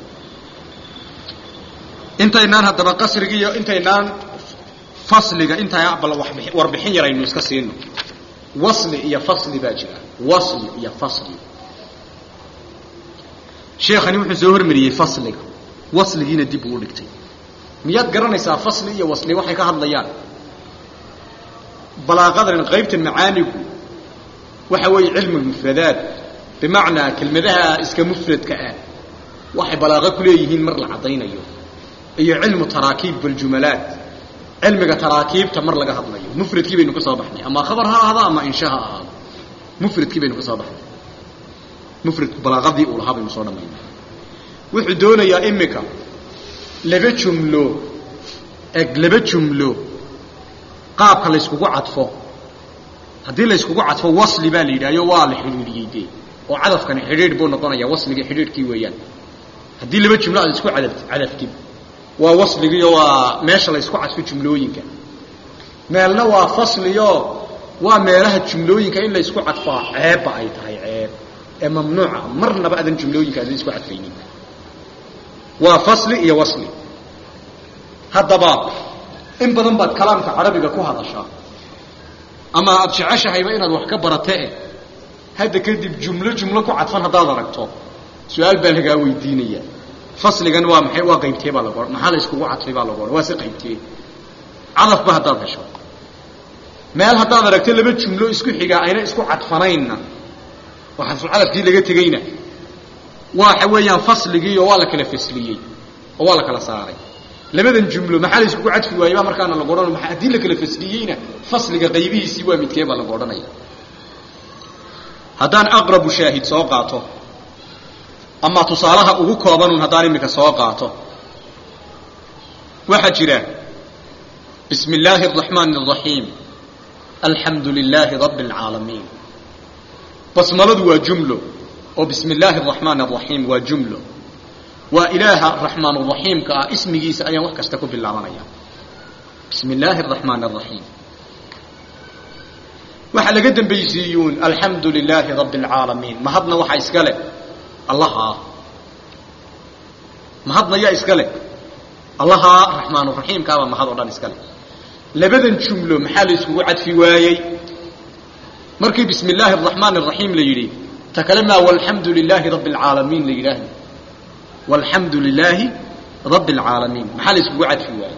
intaynaan haddaba qasriga iyo intaynaan fasliga intaa bal warbixin yar aynu iska siino wasli iyo fasli baa jira wasli iyo fasli sheekhani wuxuu soo hormariyey fasliga wasligiina dib uu dhigtay miyaad garanaysaa fasli iyo wasli waxay ka hadlayaan balaaqadan qaybta macaanigu waxa weeye cilmu mufradaat bimacnaa kelmadaha iska mufradka ah waxay balaaqo ku leeyihiin mar la cadaynayo iyo cilmu taraakiib waljumalaat cilmiga taraakiibta mar laga hadlayo mufradkii baynu ka soo baxnay ama khabar ha ahaado ama insha ha ahaado mufradkii baynu ka soo baxnay mufradku balaaqadii uu lahaa baynu soo dhamaynay wuxuu doonayaa imika laba jumlo eg laba jumlo qaabka la iskugu cadfo haddii la iskugu cadfo wasli baa la yidhahyo waa la xidhiidhiyey dee oo cadafkani xidhiidh buu noqonayaa wasligii xidhiidhkii weeyaan haddii laba jumlo aad isku cadaf cadaftid waa wasligiiyo waa meesha la isku cadfo jumlooyinka meelna waa fasliyo waa meelaha jumlooyinka in la isku cadfaa ceebba ay tahay ceeb ee mamnuuca marnaba adan jumlooyinka adan isku cadfaynin waa fasli iyo wasli haddaba in badan baad kalaamka carabiga ku hadashaa ama aad jeceshahayba inaad wax ka baratee hadda kadib jumlo jumlo ku cadfan haddaad aragto su-aal baa lagaa weydiinaya fasligan waa maxay waa qaybtee baa lagu maxaa la iskugu cadfay baa lagu odhan waa si qaybtee cadafba haddaad hesho meel haddaad aragto laba jumlo isku xigaa ayna isku cadfanaynna oo xadfu cadafkii laga tegeyna waxa weeyaan fasligii oo waa la kala fasliyey oo waa la kala saaray labadan jumlo maxaa la iskugu cadfi waayey baa markaana lagu odhan maxaa haddii la kala fasliyeyna fasliga qaybihiisii waa midkee baa lagu odhanaya haddaan aqrabu shaahid soo qaato ama tusaalaha ugu koobanun haddaan imika soo qaato waxaa jira bismi illaahi araxmaani araxiim alxamdu lilaahi rabbi alcaalamiin basmaladu waa jumlo oo bismi illaahi araxmaani araxiim waa jumlo waa ilaaha araxmaan araxiimka ah ismigiisa ayaan wax kasta ku bilaabanaya bismi illaahi araxmaani araxiim waxa laga dambaysiiyeen alxamdulilaahi rabbil aalamiin ma hadna waxa iska leh allah ma hadna ya iska leh allah rahmaanur rahiim ka ma hado dhan iska leh labadan jumlo maxaa la isku cadfi waayay markii bismillaahir rahmaanir rahiim la yiri takalama walhamdulilaahi rabbil aalamiin la yiraahdo walhamdulilaahi rabbil aalamiin maxaa la isku cadfi waayay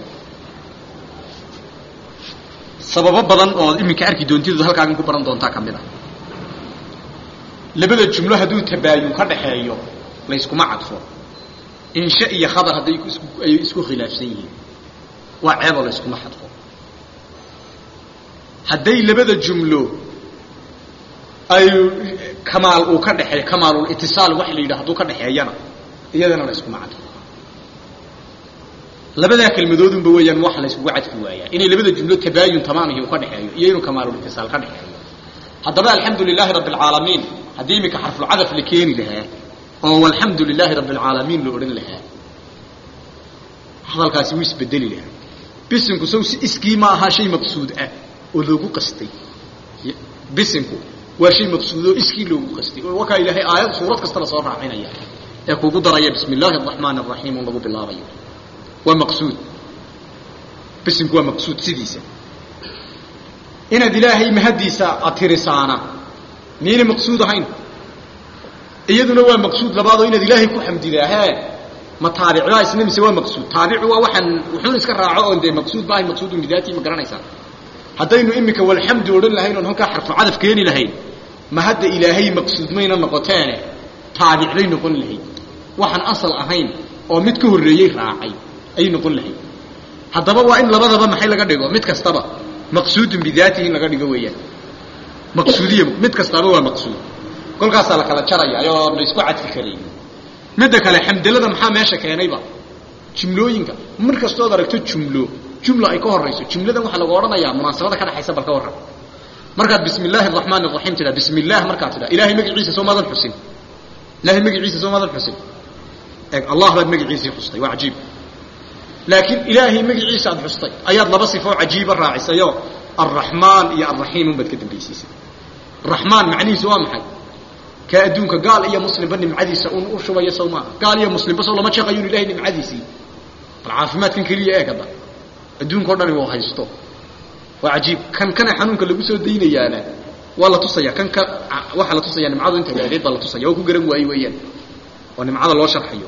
sabab badan oo iminka arki doontidu halkaagan ku baran doontaa kamida labada jumlo haduu tabaayun ka dhaxeeyo la isku ma cadfo insha iyo khabar haday isku ay isku khilaafsan yihiin waa ceeb la isku ma cadfo haday labada jumlo ay kamaal uu ka dhaxeeyo kamaalul ittisaal wax la yiraahdo ka dhaxeeyana iyadana la isku ma cadfo labada kelmadoodun ba weeyaan wax la isku cadfi waaya inay labada jumlo tabaayun tamaamihi u ka dhaxeeyo iyo inuu kamaalul ittisaal ka dhaxeeyo hadaba alxamdulilaahi rabbil aalamiin hadii mika xarful cadaf la keeni lahaa oo walxamdulilaahi rabbil aalamiin loo oran lahaa hadalkaasi wuu isbedeli lahaa bisinku soo si iskii ma aha shay maqsuud ah oo loogu qastay bisinku waa shay maqsuud oo iskii loogu qastay oo waxa ilaahay aayad suurad kasta la soo raacinaya ee kugu daraya bismillaahir rahmaanir rahiim lagu bilaabayo ومقصود بسم هو مقصود سديسة إن دلاه مهديسة أترسانا مين مقصود هين إيدنا هو مقصود لبعضه إن دلاه كحمد الله ما تابع لا اسمه سوى مقصود تابع ووحن وحن إسكر راعوا عند مقصود باي مقصود من ذاتي مقرنا يسار حتى إنه إمك والحمد ولله لهين وهم كحرف عدف كيني لهين ما هد إلهي مقصود مين النقطان تابع لين نقول لهين وحن أصل أهين أو متكه الرجيل راعي أي نقول له هذا هو إن لبضة ما حيل قديقه مت كستبا مقصود بذاته إن قديقه وياه مقصودية مت كستبا هو مقصود كل قصة لك على شرعي يا نسقط عد في خليه مدك على الحمد لله محا ماشى كيانيبا جملو ينكا من كستو دركتو جملو جملة أي كهر رئيسو جملة ده وحلا قارنا يا مناسبة كذا حسب الكهر مركز بسم الله الرحمن الرحيم تلا بسم الله مركز تلا إلهي مجد عيسى سو ماذا الحسين إلهي مجد عيسى سو ماذا الحسين الله بعد مجد عيسى حسين وعجيب لكن إلهي مجد عيسى حسين أيضا لبصفه عجيب الراعي سيو الرحمن يا الرحيم بدكتب بيسيس الرحمن معني سوا محل كأدونك قال يا مسلم بني معدي سؤون أرشوا يا سوما قال يا مسلم بس والله ما تشغيون إلهي معدي سي العافمات كان كلية إيه كذا أدونك قرنا هو هيستو وعجيب كان كان حنونك اللي بيسوا الدين يانا والله تصيا كان ك واحد تصيا يعني معاذ أنت قاعد والله تصيا وكو قرن وأي ويان وأنا معاذ الله شرحيه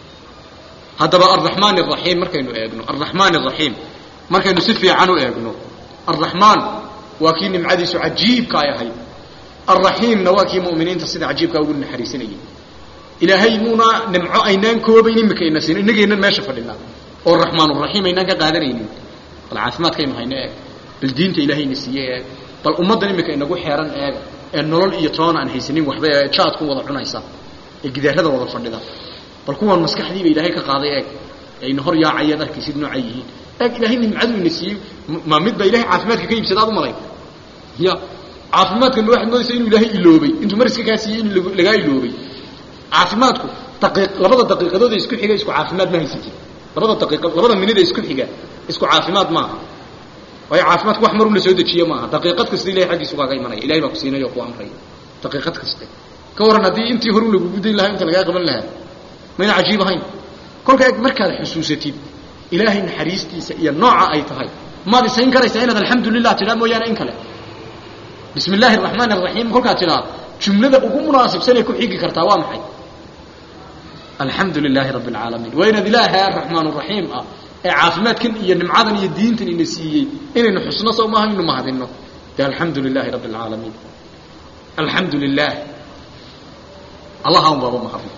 هذا بقى الرحمن الرحيم مركينو إيجنو الرحمن الرحيم مركينو سفي عنو إيجنو الرحمن واكين معديس عجيب كايا هاي الرحيم نواكي مؤمنين تصيد عجيب كاقولنا حريسيني إلهي مونا نمعو أينان كوبين مكينا سين نجينا ما شفر الله والرحمن الرحيم أينان قادرين العاصمات كيما هينا بالدين إلهي نسيه بالأمة دني مكينا نقول حيران إيه النور يطران عن هيسنين وحبا شاتكم وضعنا يسا الجدار هذا وضع فرد ده بالكون المسكح دي بإلهي كقاضي إيه أي نهر يا عيادة كيسيد نوعيه لكن إلهي من عدو النسيه ما مد بإلهي عاصمات كيف سداد مري هي عاصمات كل واحد ما يسين إلهي إلوبي أنتم مرسك كاسيين لقاي إلوبي عاصماتكم دقيق لبضة دقيقة ده يسكن حاجة يسكن عاصمات ما هي سكين لبضة دقيقة لبضة من ده يسكن حاجة يسكن عاصمات ما وهي عاصمات وأحمر ولا سود شيء ما دقيقات كسر إلهي حاجة يسوق جاي مناي إلهي مقصينا يقوى أمري دقيقات كسر كورنا دي أنت هرول بودي لها أنت لقاي قبل لها من عجيبة هين كل كأك مركز حسوستي إلهي نحريستي سئي النوع أي تهاي ما دي سين كري سين هذا الحمد لله تلام ويانا إنكله بسم الله الرحمن الرحيم كل كاتلا جملة أقوم مناسب سنة كل حاجة كرتوام حي الحمد لله رب العالمين وين ذي الله الرحمن الرحيم آه عافمات كن ينمعادن يدين تني نسيه إن نحسنا صومها إنه ما هذا إنه ده الحمد لله رب العالمين الحمد لله الله هم بابا محمد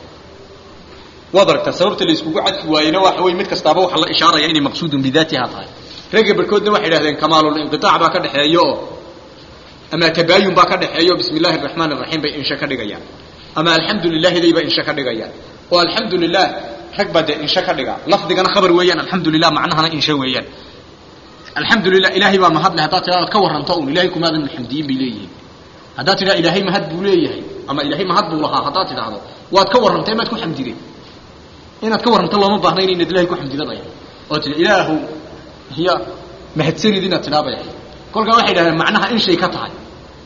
وضرك تسببت اللي يسكو قعد وين وحوي متك استابوا حل إشارة يعني مقصود بذاتها هاي رجع بالكود واحد هذين كمال الانقطاع بكر حيو أما تباين بكر حيو بسم الله الرحمن الرحيم بإن شكر رجيا أما الحمد لله ذي بإن شكر رجيا والحمد لله حق بدأ إن شكر رجع لفظ أنا خبر ويان الحمد لله معناها إن شاء ويان الحمد لله إلهي ما مهد له هذا كور رنطون إلهيكم هذا من الحمدين بليه هذا ترى إلهي مهد بليه أما إلهي مهد بولها هذا ترى هذا واتكور رنطين ما تكون حمدين إن أتكور رنط الله ما بحنين إن إلهي يكون حمدين ضيع قلت الإله هي مهتسيني دينا تنابع كل واحد معناها إن شيء كطعي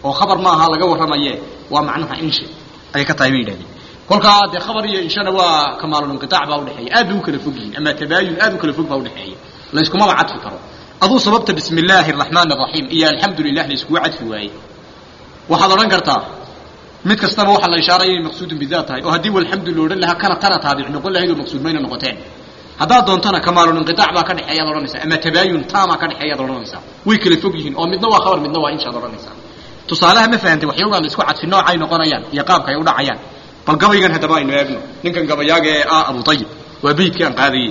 oo khabar ma aha laga warramaye waa macnaha insha ay ka tahay weeyaan kolka de khabar iyo inshana waa kamaalul inqitaac baa u dhaxeeya aad u kala fogyiin ama tabaayun aad u kala fog baa u dhaxeeya la isku ma cadfi karo aduu sababta bismillaahir rahmaanir rahiim iyo alxamdulillaah la isku cadfi waayay waxa la oran kartaa mid kastaba waxa la ishaaray maqsuudun bidaatahay oo hadii walhamdulillah laha kana tara taabic noqon lahayd maqsuud mayna noqoteen hadaa doontana kamaalul inqitaac baa ka dhaxeeya oranaysa ama tabaayun taama ka dhaxeeya oranaysa way kala fog yihiin oo midna waa khabar midna waa insha oranaysa tusaalaha ma fahanti waxyooga la isku cadfi noocay noqonayaan iyo qaabka ay u dhacayaan bal gabaygan hadaba aynu eegno ninkan gabayaaga ee ah Abu Tayyib waa beedkan qaadiyay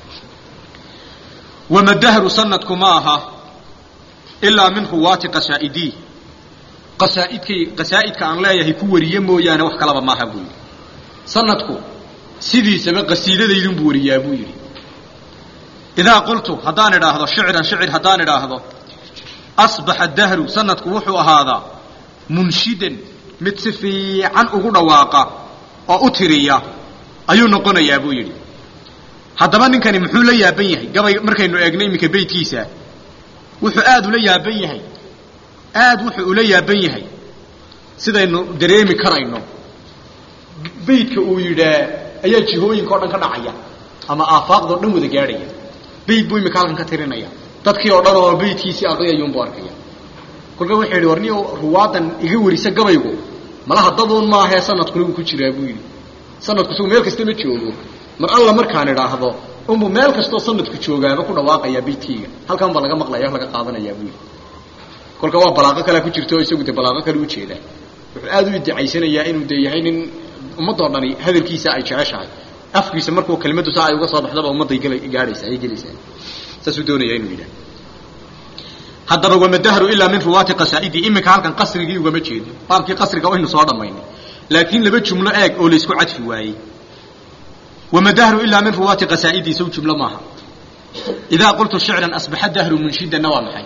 wama dahru sanadku maaha illa min huwati qasaidi qasaidki qasaidka aan leeyahay ku wariye mooyaane wax kala ma aha buu sanadku sidiisaba qasiidadaydun buu wariyaa buu yiri idaa qultu hadaan idhaahdo shicran shicr hadaan idhaahdo asbaha dahru sanadku wuxuu ahaadaa munshidan mid si fiican ugu dhawaaqa oo u tiriya ayuu noqonayaa buu yiri haddaba ninkani muxuu la yaaban yahay gabay markaynu eegnay imika beedkiisa wuxuu aad u la yaaban yahay aad wuxuu u la yaaban yahay sidaynu dareemi karayno beedka uu yidhaa ayaa jihooyinka oo dhan ka dhacaya ama aafaaqda dhan wada gaadhaya beed buu imika halkan ka tirinaya dadkii oo dhan oo beedkiisii aqriyayuun buu arkaya kolka wuxuu yidhi warniyo ruwaadan iga warisa gabaygu malaha dadoon ma aha sanadkuna uu ku jiraa buu yidhi sanadku suu meel kasta ma joogo mar alla markaan idhaahdo umbu meel kastoo sanadku joogaaba ku dhawaaqaya beedkiiga halkan baa laga maqlaya laga qaadanaya buu yidhi kolka waa balaaqo kale ku jirto isagu de balaaqo kale u jeeda wuxuu aad u iddicaysanayaa inuu de yahay nin ummadoo dhani hadalkiisa ay jeceshahay afkiisa markuu kelmadu saa ay uga soo baxdaba ummaday gaadhaysa ay gelaysaa saasuu doonaya inuu yidhaah haddaba wama dahru ilaa min ruwaati qasaa'idi imika halkan qasrigii ugama jeedo baabkii qasriga waynu soo dhammaynay laakiin laba jumlo eeg oo la isku cadfi waayey wama dahru ilaa min ruwaati qasaa'idi saw jumlo maaha idaa qultu shicran asbaxa dahru munshidan waa maxay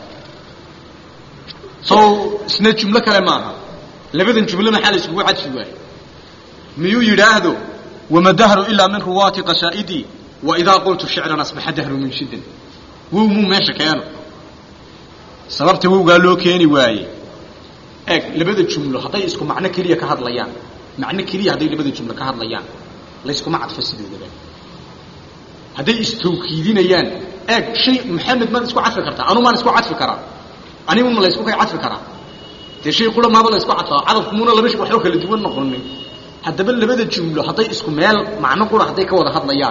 soo isna jumlo kale maaha labadan jumlo maxaa la isku cadfi waayey miyuu yidhaahdo wama dahru ilaa min ruwaati qasaa'idi wa idaa qultu shicran asbaxa dahru munshidan wuu muu meesha keeno sababta wowgaa loo keeni waaye eeg labada jumlo hadday isku macno keliya ka hadlayaan macno keliya hadday labada jumlo ka hadlayaan la iskuma cadfo sidoodaba hadday istawkiidinayaan eeg shay maxamed ma isku cadfi kartaa anu maan isku cadfi karaa anigu ma la isku kay cadfi karaa dee shay qura maaba la isku cadfaa cadafkumuuna laba shay waxba kala duwan noqonin haddaba labada jumlo hadday isku meel macno qura hadday ka wada hadlayaan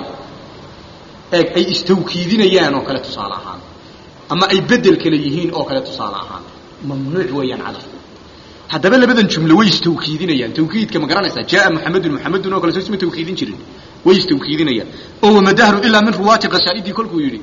eeg ay istawkiidinayaan oo kale tusaale ahaan ama ay bedel kale yihiin oo kale tusaale ahaan mamnuuc weeyaan cadafku haddaba labadan jumlo way istawkiidinayaan tawkiidka ma garanaysaa jaa muhammadun muhammadun oo kale soo isma tawkiidin jirin way istawkiidinayaan oo wama dahru ilaa min ruwaati qasaa'idi kolkuu yidhi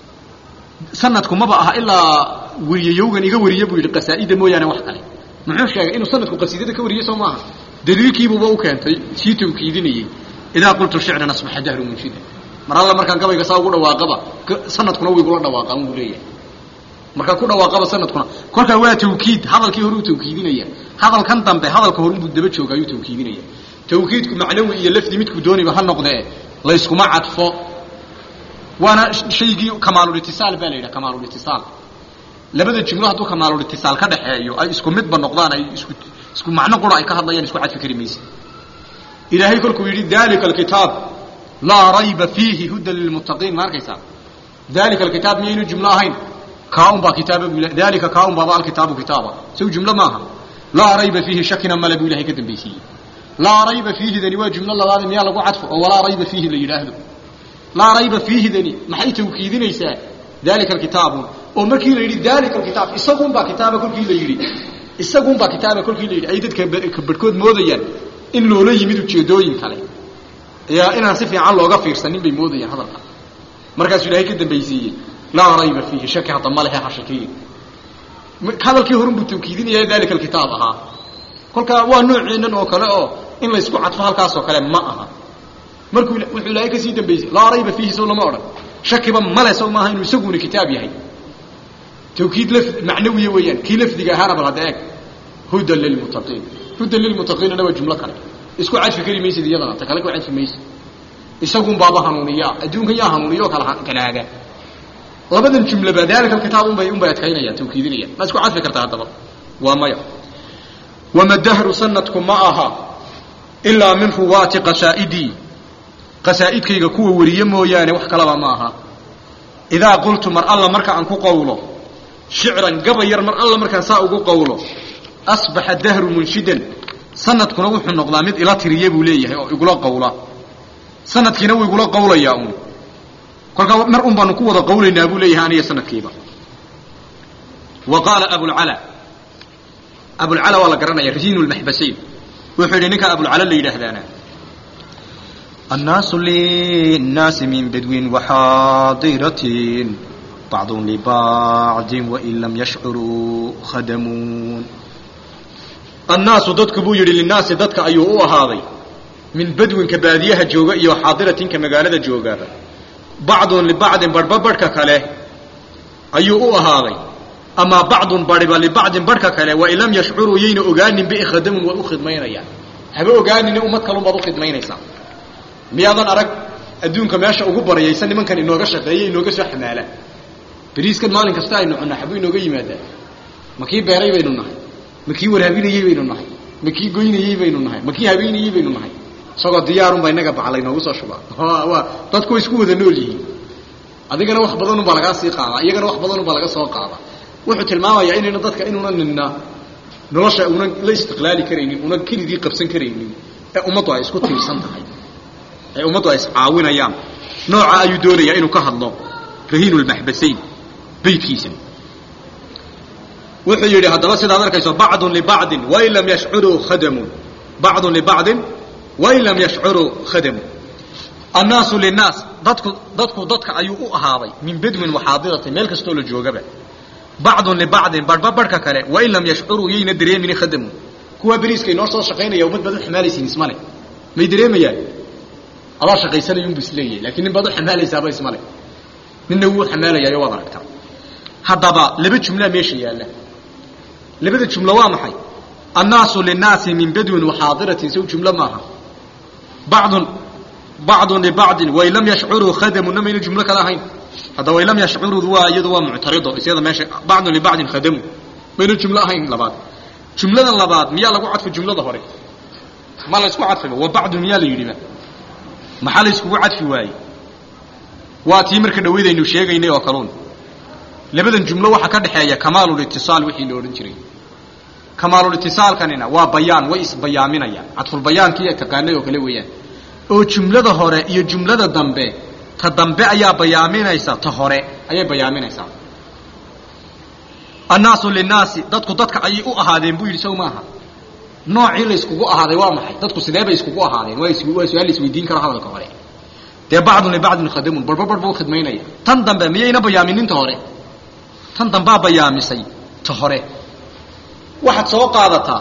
sanadku maba aha ilaa wariyayowgan iga wariye buu yidhi qasaa'ida mooyaane wax kale muxuu sheegay inuu sanadku qasiidada ka wariye soo maaha daliilkiibuuba u keentay sii tawkiidinayey idaa qultu shicran asbaxa dahru munshida mar alla markaan gabayga saa ugu dhawaaqaba sanadkuna wuu igula dhawaaqaan buu leeyahay markaa ku dhawaaqaba sanadkuna kolkaa waa tawkiid hadalkii hore uu tawkiidinaya hadalkan dambe hadalka hore inbuu daba jooga ayuu tawkiidinaya tawkiidku macnawi iyo lafdi midku dooniba ha noqdee la iskuma cadfo waana shaygii kamaalul itisaal baa la yidhaha kamaalul itisaal labada jumlo hadduu kamaalul itisaal ka dhaxeeyo ay isku midba noqdaan ay isku isku macno qura ay ka hadlayaan isku cadfi kari maysa ilaahay kolkuu yidhi dalika alkitaab laa rayba fiihi hudan lilmuttaqiin ma arkaysaa dalika alkitaab miyaynu jumlo ahayn كاون با كتابه ذلك كاون بابا الكتاب كتابه سو جمله ماها لا ريب فيه شكنا ما لبي له كدن بيسي لا ريب فيه ذني وجمله الله هذا ميا لو عطف ولا ريب فيه اللي يراهد لا ريب فيه ذني ما حي توكيدينيسا ذلك الكتاب ومركي لي ذلك الكتاب اسقون با كتابه كل كي ليري اسقون با كتابه كل كي ليري اي ددك كبركود moodayaan in loola yimid ujeedooyin kale ya inaan si fiican looga fiirsanin bay moodayaan hadalka markaas ilaahay ka dambeysiyay لا ريب فيه شك حتى ما لها شكي هذا الكي هرم بتوكيدين يا ذلك الكتاب ها كلك waa nooceena oo kale oo in la isku cadfo halkaas oo kale ma aha markuu wuxuu ilaahay ka sii dambeeyay la rayba fihi soo lama oran shakiba mala soo ma ahayn isaguna kitaab yahay tawkiid laf macnawiye weeyaan kii lafdiga ahaana bal hada eeg hudan lil muttaqin hudan lil muttaqin waa jumla kale isku cadfi kari maysid iyadana ta kale ku cadfi maysid isagun baaba hanuuniya adduunka yaa hanuuniyo kala kalaaga labadan jumla badalka kitaab um bay um bay adkaynaya tawkiidinaya ma isku cadfi kartaa hadaba waa maya وما الدهر سنتكم معها إلا من روات قسائدي قسائدك يقوى وريمو يعني وحكلا معها إذا قلت مر الله مركا أنكو قوله شعرا قبير مر الله مركا ساقو قوله أصبح الدهر منشدا سنتكم نوح النقضامد إلى تريب ليه يقول قوله سنتك نو يقول قوله يا أم كل مر أم بنقوة قولنا أبو ليه هانية سنة كيبا وقال أبو العلا أبو العلا ولا قرنا يرجين المحبسين وحرينك أبو العلا اللي يلهدانا الناس للناس من بدو وحاضرة بعض لبعض وإن لم يشعروا خدمون الناس ضدك بوير للناس ضدك أيوه هذا من بدو كباديها جوغا وحاضرة كمقالة جوغا بعض لبعض برببرك كله أيوه هذا أما بعض برب لبعض برك كله وإن لم يشعروا ين أجان بإخدم وأخذ ما ينيا هبوا أجان إن أمة كلهم بأخذ ما ينيسا ميادن أرك الدون كماشة أقبر يسني من كان إنه قشة ذي إنه قشة حمالة بريس كان مالك استاي إنه عنا حبوا إنه جي ماذا مكي بيري بيننا مكي ورهبين يجي بيننا مكي قوين يجي بيننا مكي هبين يجي بيننا سقط ديارهم بينك بعلينا وصل شباب ها وا تدكو يسكو ذا نولي هذيك أنا واحد بدون بالغ سيقا يجي أنا واحد بدون بالغ ساقا wuxuu tilmaamayaa inayna dadka inuuna ninna nolosha una la istiqlaali kareynin una kelidii qabsan kareynin ee ummadu ay isku tiirsan tahay ee ummadu ay iscaawinayaan nooca ayuu doonayaa inuu ka hadlo rahiinul mahbasayn baykiisa wuxuu yiri hadaba sidaad arkayso bacdun li bacdin wa in lam yash'uru khadamu bacdun li bacdin wa in lam yash'uru khadamu الناس للناس dadku dadku dadka ayuu u ahaaday min badwin waxaadirati meel kasto la joogaba بعض لبعض بربرك كله وإن لم يشعروا يين دريم من خدمه كوا بريس كي نور صار شقينا يوم بدل حمالي سين اسمه ما يدريم يا الله شقي سنة يوم بسليه لكن بدل حمالي سابا اسمه من هو حمالي يا يوضع أكتر هذا بقى لبيت جملة ماشي يا الله لبيت جملة وامحي الناس للناس من بدو وحاضرة سوى جملة معها بعض بعض لبعض وإن لم يشعروا خدموا نما الجملة كلاهين هذا وإن لم يشعروا ذوا يدوا معترضة إذا ماشي بعض لبعض خدموا بين الجملة هين لبعض جملة لبعض ميا لقوا عطف الجملة ظهري ما لا يسقوا عطفه وبعض ميا ليرينا محل يسقوا عطف واي واتي مركز دويدا إنه شيء إنه وكلون لبدن جملة واحد كده حياة كمال الاتصال وحي لورنجري كمال الاتصال كاننا وبيان وإس بيامنا يعني عطف البيان كي كقانه وكلويان أو جملة ظهره إيه جملة ضمبه تضمبه أيا بيامنا يسا تهره أيا بيامنا يسا الناس للناس دتك دتك أي أو أهادين بيجي سو معها نوع اللي يسكوا أهادين وامحي دتك سدابة يسكوا أهادين ويسوي ويسوي اللي يسوي دين كره هذا الكهره ده بعض لبعض يخدمون بربر بربر خدمينا يا تنضم مية بيامين تهره تنضم باب بيامي سي تهره واحد سوق هذا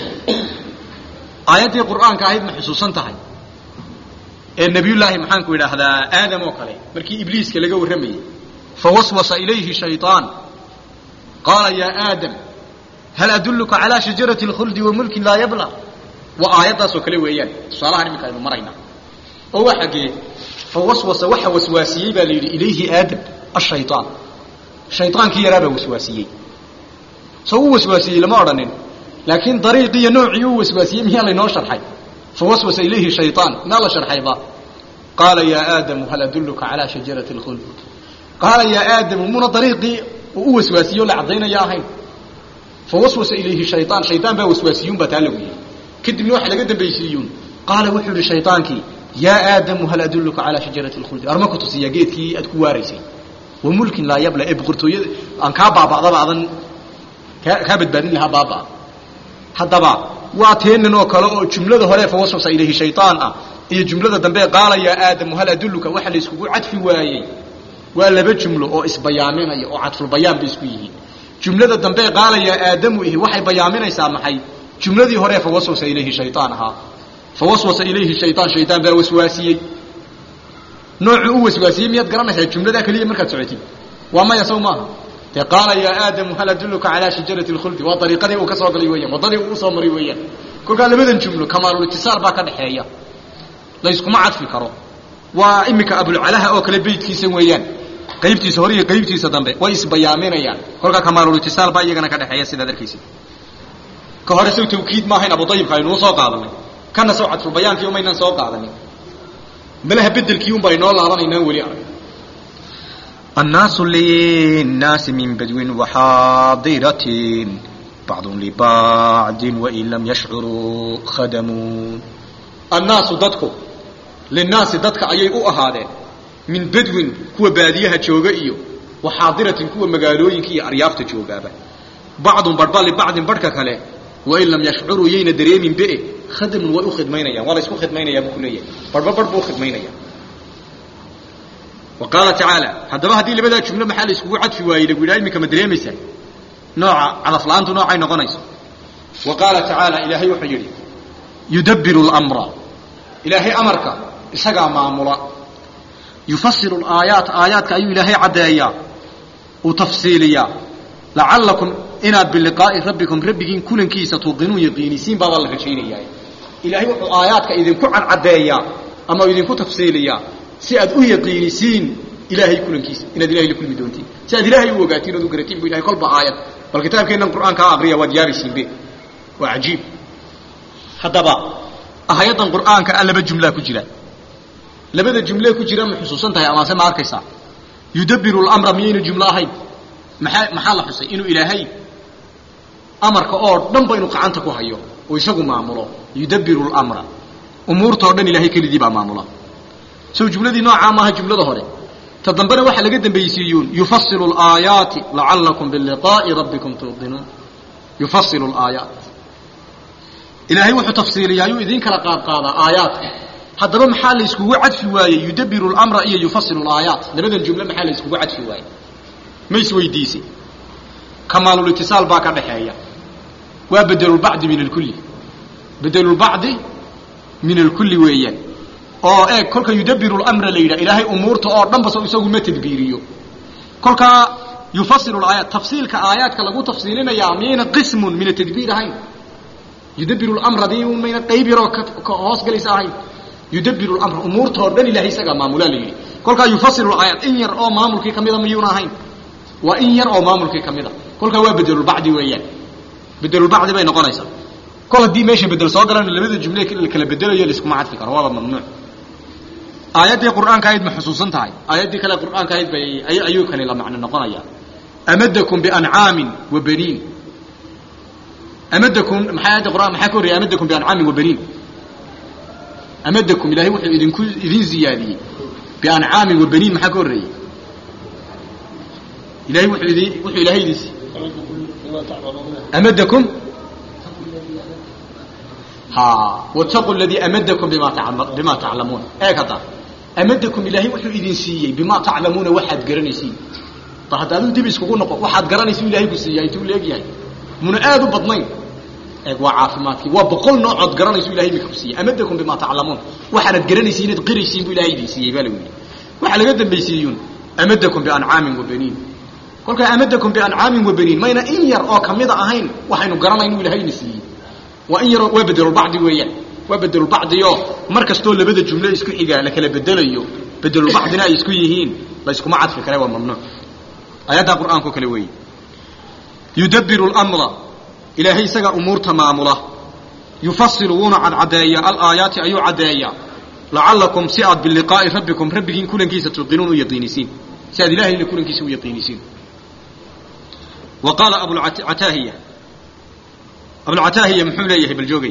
آيات القرآن كاهيد محسوسا تهي النبي الله محمد كويدا هذا آدم وكله مركي إبليس كله جو رمي فوسوس إليه الشيطان قال يا آدم هل أدلك على شجرة الخلد وملك لا يبلى وآيات سوكله ويان صلاة على مكان مرينا هو حقي فوسوس وح وسواسية إليه آدم الشيطان الشيطان كي يرى وسواسية سو وسواسية لما أرنين لكن طريقي نوعي وسواسية مهي اللي نوشر حي فوسوس إليه الشيطان نال شرحي ذا قال يا آدم هل أدلك على شجرة الخلد قال يا آدم من طريقي ووسواسي لعضينا يا هين فوسوس إليه الشيطان شيطان بوسواسيون بتالوي كد من واحد قدم بيسيون قال وحي للشيطان كي يا آدم هل أدلك على شجرة الخلد أرمكت سياجيت كي أتكو وارثي وملك لا يبلى إبقرتو يد أن كابا بعض بعضا كابت بدن لها بابا حتى بعض واتين وكلا جملة هلا فوسوس إليه الشيطان آه هي جملة دنبه قال يا آدم هل أدلك وحل يسكو عطف واي ولا بجملة أو إس بيامين أو عطف البيان بيسكويه جملة دنبه قال يا آدم وإيه وحي بيامين يسامحي جملة هلا فوسوس إليه الشيطان ها فوسوس إليه الشيطان شيطان بوسواسي نوع وسواسي مية قرن هي جملة كلية مركز سعيتي وما يسوي معها قال يا آدم هل أدلك على شجرة الخلد وطريقته وكسر ليويا وطريق وصمر ليويا كل قال بدن جمله كمال الاتصال باكر حياة لا يسكو ما عاد في كرو وإمك أبو العلاها أو كل بيت كيسن ويان قيبتي سورية قيبتي سدنبه ويس بيامين يعني كل كمال الاتصال بايجنا كده حياة سيدا در كيسي كهر سو توكيد ما هين أبو طيب قاينو سو قادني كان سو عطف البيان في يومين سو قادني ملها بدل كيوم بينو الله راني نولي عليه الناس للناس من بدو وحاضرة بعض لبعض وإن لم يشعروا خدمون الناس ضدكم للناس ضدك أيي أهاده من بدو كوا باديها جوجا إيو وحاضرة كوا مقالوين كي أريافت جوجا بعض بربال لبعض بركة كله وإن لم يشعروا ين دريم بئ خدم وأخذ مينيا ولا اسمه خد مينيا بكلية بربال بربو أخذ مينيا وقال تعالى هذا ما هذه اللي بدأت شمله محل اسمه عد في وايد يقول علمي كما دريمسه نوع على فلانته نوع عين غنيس وقال تعالى إلهي وحجري يدبر الأمر إلهي أمرك إسحاق معمولا يفسر الآيات آيات أي إلهي عدايا وتفصيليا لعلكم إناد باللقاء ربكم ربكين كل كيسة توقنون يقينيسين بابا الله كشيني إلهي وحو آياتك إذن كن عن عدايا أما إذن كن تفصيليا سياد أو يقينيسين إلهي كل كيسة إناد إلهي لكل مدونتين سياد إلهي وقاتين وذكرتين بإلهي قلب آيات والكتاب كأن القرآن كأغرية وديارسين به وعجيب هذا بقى أهيضا القرآن كأن لبد جملة كجرة لبد الجملة كجرة من حصوصا تهي أما سمع أركيسا يدبر الأمر مين الجملة هاي محال حسي إنه إلهي أمر كأور نمبا إنه قعنتك وحيو ويساقوا معمولا يدبر الأمر أمور تردن إلهي كل دي بقى معمولا سو جملة دي نوع عامها جملة ظهري تدنبنا واحد لقدم بيسيون يفصل الآيات لعلكم باللقاء ربكم توقنون يفصل الآيات إلهي وحو تفصيلي يايو إذين كلا قاد قاد آيات حتى لو محال يسكو وعد في واي يدبر الأمر إيه يفصل الآيات لبدا الجملة محال يسكو وعد في واي ما يسوي ديسي كمال الاتصال باكا نحيا وبدل البعض من الكل بدل البعض من الكل ويا oo ee kolka yudabbiru al-amra layla ilaahay umurta oo dhan baso isagu ma tadbiiriyo kolka yufasilu al-ayat tafsiilka aayaadka lagu tafsiilinaya meena qismun min at-tadbir ahayn yudabbiru al-amra di meena qaybiro ka hoos galaysa ahayn yudabbiru al-amra umurta oo dhan ilaahay isaga maamula layli kolka yufasilu al-ayat in yar oo maamulkii kamida ma yuuna ahayn wa in yar oo maamulkii kamida kolka waa bedelu bacdi weeyaan bedelu bacdi bay noqonaysaa kol hadii meesha bedel soo galaan labada jumle kala bedelayo isku ma cadfi karo waa mamnuuc آيات القرآن كايد محسوسن تاعي آيات كلا القرآن كايد بي أي أيوك كان لا معنى نقنايا أمدكم بأنعام وبنين أمدكم محياة القرآن محاكوري أمدكم بأنعام وبنين أمدكم إلهي وحي إذن كل إذن زيادي بأنعام وبنين محاكوري إلهي وحي إذن وحي إلهي ديس أمدكم ها واتقوا الذي أمدكم بما تعلم بما تعلمون إيه كذا أمدكم إلهي وحي إذن سيئي بما تعلمون واحد قرني سيئي طهد هذا تبيس كقول نقول واحد قرني سيئي إلهي بسيئي تقول لي يعني من آدم بطنين إيه وعافماتي وبقول نقعد قرني سيئي إلهي بكبسيئي أمدكم بما تعلمون واحد قرني سيئي تقري سيئي إلهي دي سيئي بالوي واحد قدم بيسيئون أمدكم بأنعام وبنين قل كان أمدكم بأنعام وبنين ما ينا إن ير أو كميدا أهين وحين قرني إنه إلهي نسيئي وإن ير وبدل البعض ويا وبدل البعض يو مركز تقول لبدل الجملة يسكو حاجة لكن بدل يو بدل البعض لا يسكو يهين لا يسكو ما عاد في كلام ممنوع آيات القرآن كلوي يدبر الأمر إلهي سجى أمور تمامله يفصلون عن عدايا الآيات أي عدايا لعلكم سعد باللقاء ربكم ربكم كل كيس تلقنون ويقينسين سعد الله لكل كيس ويقينسين وقال أبو العتاهية أبو العتاهية محوليه بالجوقي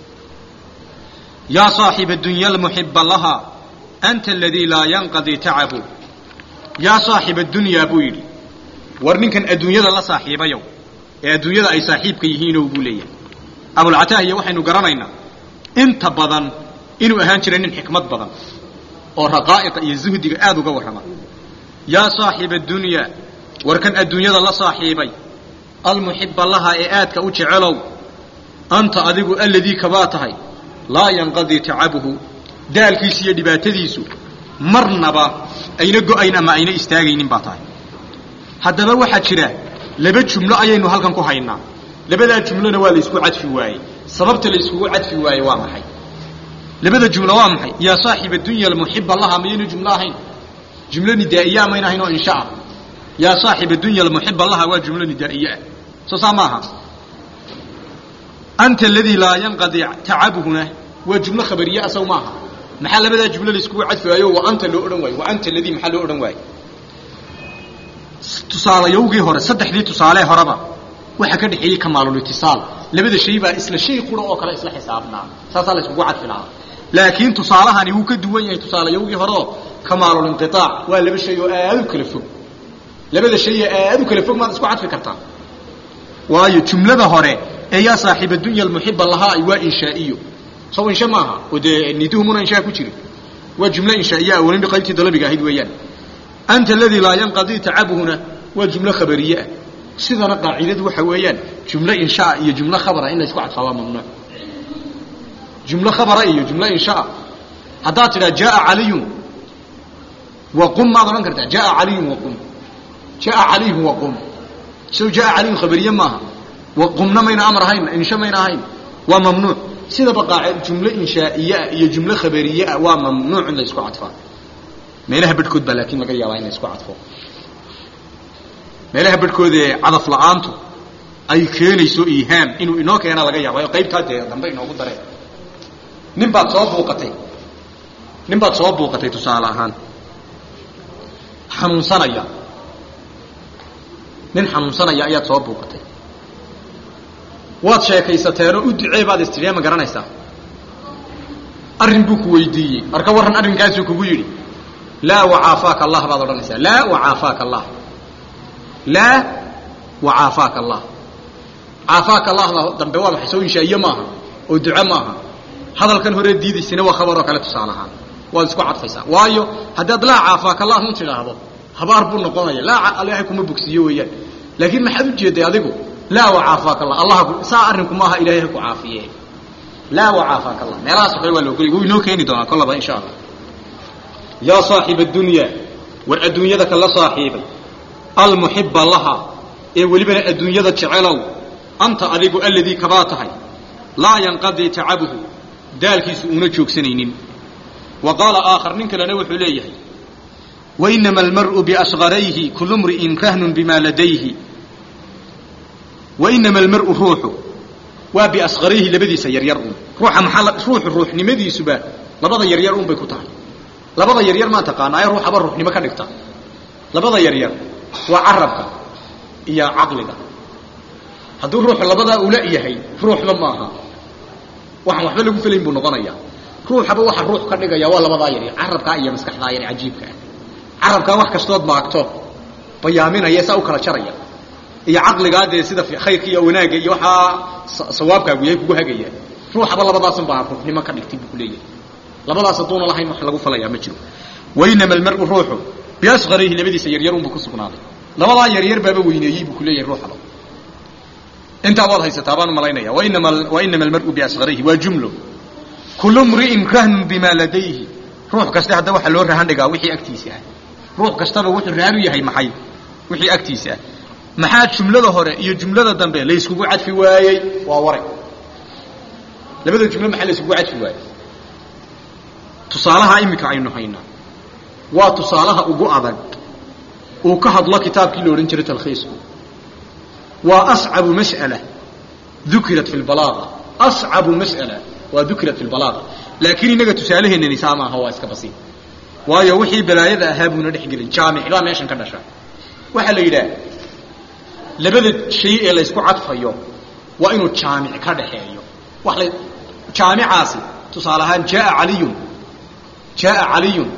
يا صاحب الدنيا المحب لها أنت الذي لا ينقضي تعبه يا صاحب الدنيا بويلي ورنكن الدنيا لا صاحب يوم الدنيا أي صاحبك يهينه بوليه أبو العتاهية وحين قرنينا انت بدن إنه أهان شرين حكمة بدن ورقائق يزهد آدو قورهما يا صاحب الدنيا وركن الدنيا لا صاحبي المحب لها إياتك أوتشعلو أنت أذيب الذي كباتهي لا ينقضي تعبه دال كيسية دباتديسو مرنبا أين قو أين أما أين استاغين باتهي حتى ما واحد شراء لبد جملة أينو هلكن كو هاينا لبدا جملة نوالي اسكو عد في واي سببت لإسكو عد في واي وامحي لبدا جملة وامحي يا صاحب الدنيا المحب الله مين جملة هين جملة ندائية مين هين إن شاء يا صاحب الدنيا المحب الله هو جملة ندائية سوساماها أنت الذي لا ينقضي تعبهنا وجملة خبرية أسو معها محل بدأ جملة لسكوع عدف أيوه وأنت اللي أرنواي وأنت الذي محل أرنواي تصال يوجي هرا صدق لي تصالة هربا وحكد حي كمال الاتصال لبدا شيء بقى إسلا شيء قرأ وكلا إسلا حسابنا سأصل لسكوع عدف العام لكن تصالها نيو كدوان يعني تصال يوجي هرا كمال الانقطاع ولا بشيء آدو كلفه لبدا شيء آدو كلفه ما تسكوع عدف كرتان وايو جملة هرا يا صاحب الدنيا المحبة لها أيواء إنشائية سوى إنشاء معها وده نيته من إنشاء كتير وجملة إنشائية ولم بقيت دلبي قاعد ويان أنت الذي لا ينقضي تعبه هنا وجملة خبرية سيدنا قاعدة وحويان جملة إنشائية جملة خبرية إن يسقط صواب ممنوع جملة خبرية جملة إنشاء حداتنا جاء علي وقم ما ظننت جاء علي وقم جاء علي وقم شو جاء علي خبرية معها وقمنا من أمر هين إنشاء من هين وممنوع سيدا بقى جملة إنشائية هي جملة خبرية وممنوع عند يسكو عطفا ما لها بالكتبة لكن ما قال يا يسكو عطفا ما لها بالكتبة عطف لعانته أي كان يسوء إيهام إنه إنه كان لقى يا قيب كاته دمبي إنه قدره نبات صواب وقتي نبات صواب وقتي تسالهان حنون سنة يا من حنون سنة يا يا صواب وقتي waad sheekaysateeno u ducee baad istiriya ma garanaysaa arrin buu ku weydiiyey marka waran arrinkaas uu kugu yiri la wa'afaka allah baad oranaysaa la wa'afaka allah la wa'afaka allah afaka allah dambe waa maxay soo inshaaiye maaha oo duco maaha hadalkan hore diidaysina waa khabar oo kale tusaalahaan waad isku cadfaysaa waayo hadaad la afaka allah inta ilaahdo habaar buu noqonaya la allah kuma bogsiyo weeyaan laakiin maxaad u jeeday adigu لا وعافاك الله الله سأرنكم ما إلهك عافية لا وعافاك الله لا سبحانه ولا يقول يقول نو كيني دونا كل إن شاء الله يا صاحب الدنيا والدنيا ذاك الله صاحبي المحب لها إيه ولبنا الدنيا ذا تعالوا أنت أذيب الذي كباته لا ينقضي تعبه ذلك سؤونك سنين وقال آخر منك لنوح إليه وإنما المرء بأصغريه كل امرئ كهن بما لديه وإنما المرء روحه وبأصغريه لبدي سيريرون روح محل روح الروح نمدي سبا لبضا يريرون بكتان لبضا يرير ما تقانا روح أبر روح نمكان نكتان لبضا يرير وعربك يا عقلك هدو الروح لبضا أولئي هي روح لماها وحن وحبا لكم فيلم بنغنيا روح أبا وحن روح كنك يا ولا بضا يرير عربك إيا مسكح ضاير عجيبك عربك وحك استواد ما أكتوب بيامين يساوك لشريا يا عقل قاعد سيدا في خيرك يا وناك يا وحا صوابك وياك وهاجيا روح بلا لبضاس بعرف لما كان يكتب كلية لبضاس طون الله ينح لقوا فلا يا مجرو وإنما المرء روحه بأصغره لبدي سيريرون بكسب ناضي لبضا يرير بابا وينيجي بكلية روح له أنت أول هاي ستابان ملاينا يا وإنما وإنما المرء بأصغره وجمله كل امرئ كهن بما لديه روح كسته هذا واحد لور هندقة وحي أكتيسه روح كسته وحي راري هاي محي وحي أكتيسه maxaa jumlada hore iyo jumlada dambe la isku cadfi waayay waa waray labada jumla maxaa la isku cadfi waayay tusaalaha imika aynu hayna waa tusaalaha ugu adag oo ka hadla kitaabkii loo oran jiray talkhiisku waa as'ab mas'ala dhukirat fi al-balagha as'ab mas'ala wa dhukirat fi al-balagha laakiin inaga tusaalaheena nisaamaha waa iska basiid waayo wixii balaayada ahaabuna dhixgelin jaamic ilaa meeshan ka dhasha waxa la yiraahdaa labada shay ee la isku cadfayo waa inuu jaamic ka dhaxeeyo wax la jaamicaasi tusaalahan jaa aliyun jaa aliyun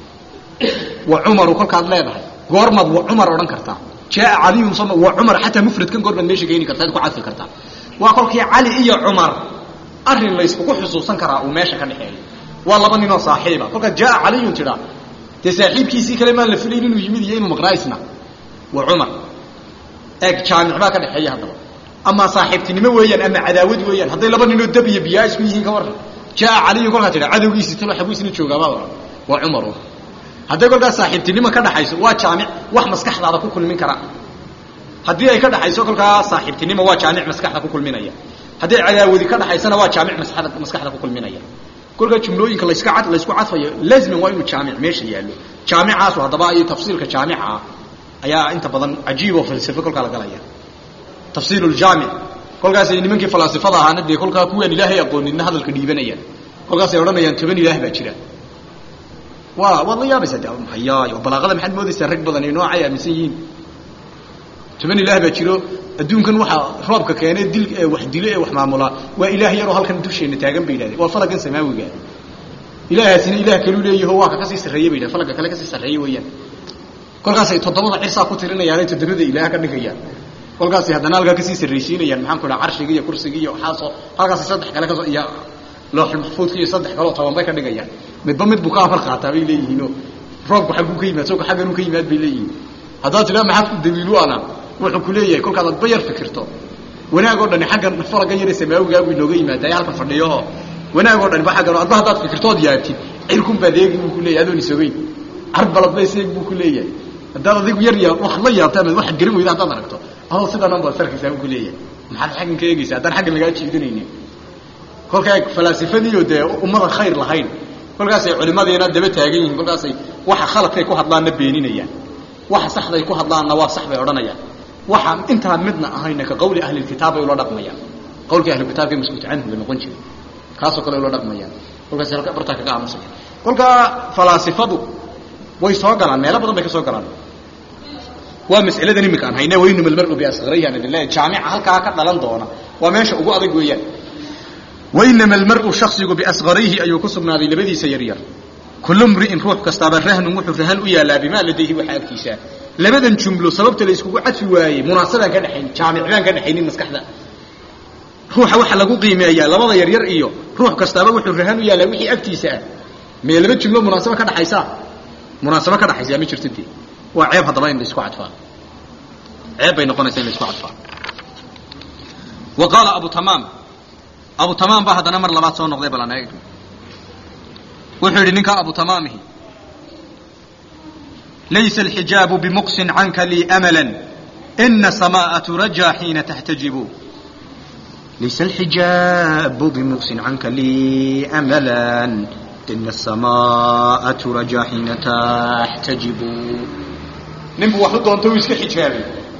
wa umar kolkaad leedahay goormad wa umar oran kartaa jaa aliyun sama wa umar hatta mufrad kan goormad meesha geeyni kartaa ku cadfi kartaa waa kolkii ali iyo umar arrin la isku xusuusan karaa oo meesha ka dhaxeeyo waa laba nin oo saaxiiba kolka jaa aliyun tira de saaxiibkiisi kale ma la filaynin inuu yimid iyo inuu maqraysna wa umar اك جامع با كدخيا هذا اما صاحبتنimo weeyaan ama cadaawad weeyaan haday laba nin oo dab iyo biyaa isku yihiin ka war jaa ali iyo kolka tira cadawgiisi talo xabuusina jooga baa waa umar haday kolka saaxibtinimo ka dhaxayso waa jaamic wax maskaxdaada ku kulmin kara hadii ay ka dhaxayso kolka saaxibtinimo waa jaamic maskaxda ku kulminaya hadii cadaawadi ka dhaxaysana waa jaamic maskaxda maskaxda ku kulminaya kolka jumlooyinka la iska cad la isku cadfayo laazim waa inuu jaamic meesha yaalo jaamicaas hadaba ay tafsiilka jaamica ayaa inta badan ajiib oo falsafo kolka la galaya tafsiilul jaami' kolkaas ay nimankii falaasifada ahaana dee kolkaa kuwaan ilaahay aqoonin hadalka dhiibanayaan kolkaas ay odhanayaan toban ilaah baa jira waa waa la yaabaysa hayaa balaaqada maxaad moodaysaa rag badan ay noocay aaminsan yihiin toban ilaah baa jiro adduunkan waxa roobka keenay dil wax dilo ee wax maamula waa ilaah yar oo halkan dusheena taagan bay yiraahdeen waa falagan samaawiga ilaahaasina ilaah kale leeyahay waa ka kasii sareeyay bay falaga kale kasii sareeyay weeyaan kolkaas ay toddobada cirsa ku tirinayaan ay toddobada ilaah ka dhigayaan kolkaas ay hadana halka kasii sareeysiinayaan maxaan ku dhaca arshiga iyo kursiga iyo xaaso halkaas saddex kale ka soo iyo looxul mahfuud iyo saddex kale oo toban bay ka dhigayaan midba mid buu ka afar qaataa bay leeyihiin roobku xaggu ka yimaado soo xaggan uu ka yimaad bay leeyihiin hadaa tila maxaad ku dawiilu ana wuxuu ku leeyahay kolkaad aad bayar fikirto wanaag oo dhan xaggan falaga yar samaawiga uu inooga yimaaday halka fadhiyo wanaag oo dhan ba xaggan aad hadaad fikirtood yaabtid cirkun badeegi uu ku leeyahay adoon isooyin arbalad bay seeg buu ku leeyahay hadaad adigu yar yaa wax la yaabtaan wax garin weyda hadaad aragto adoo sidan aan basarkiisa uu ku leeyahay maxaad xaggan ka eegaysaa hadaan xaggan laga jiidanaynin kolkaa falaasifadiyo dee ummada khayr lahayn kolkaas ay culimadeena daba taagan yihiin kolkaas ay waxa khaladkay ku hadlaana beeninayaan waxa saxday ku hadlaana waa sax bay odhanayaan waxa inta midna ahayna ka qowli ahli kitaab ay la dhaqmayaan qowlka ahli kitaabka mas'uul canhu la noqon jiray kaasoo kale la dhaqmayaan kolkaas halka barta kaga aamusan kolka falaasifadu way soo galaan meel badan bay ka soo galaan waa mas'aladan imika aan hayna waynu malmar'u bi asgharihi an lillahi jaami'a halka ka dhalan doona waa meesha ugu adag weeyaan وإنما المرء شخصه بأصغريه أي كسبنا ذي لبدي سيرير كل امرئ روح كستاب الرهن وحف رهن ويا لا بما لديه وحاد كيسا لبدا جمله سببت ليسكو قعد في واي مناسبة كان حين جامع كان حين مسكح ذا روح وحا لغو قيمه يا لبدا يرير ايو روح كستاب وحف رهن ويا لا وحي اكتيسا ما لبدا جمله مناسبة كان حيسا مناسبة كان حيسا ما جرتدي وعيب هذا باين ليسكو عدفا عيب بين قناتين ليسكو عدفا وقال أبو تمام أبو تمام بهذا نمر لبعض سون نقضي بلا نايك وحيد نك أبو تمامه ليس الحجاب بمقص عنك لي أملا إن سماء ترجى حين تحتجب ليس الحجاب بمقص عنك لي أملا إن السماء ترجى حين تحتجب نمو وحده أنتو يسك حجابي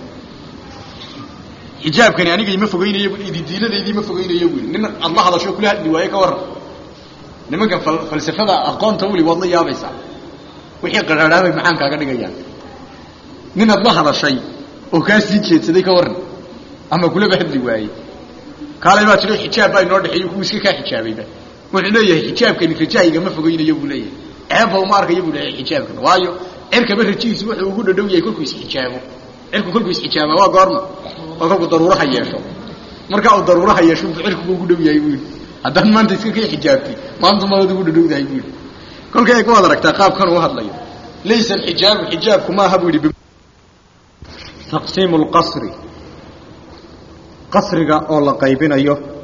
حجاب كان يعني جاي مفقين يقول إذا دينا ذي مفقين يقول نم الله هذا شو كلها النوايا كور نم كان فلسفة أقان تولي والله يا بيسا وحي قرارات معانك كذا جايان نم الله هذا شيء وكاس يجي تدي كور أما كله بحد النوايا قال ما تروح حجاب باي نور حي يكون سكة حجابي ده وحنا يه حجاب كان في جاي جا مفقين يقول ليه عيب ومارك يقول حجاب كان وايو إركب الرجيس ويقول ده ويا كل كويس حجابه إركب كل كويس حجابه وقارن وكان ضرورة حياشه مركا ضرورة حياشه فعلك بوجود ويا يقول هذا ما أنت تسكت حجابي ما أنت ما تقول دود ده يقول كل كي يكون هذا ركتاقاب كان واحد ليه ليس الحجاب الحجاب كما هبولي تقسيم القصر قصر قال قيبين أيه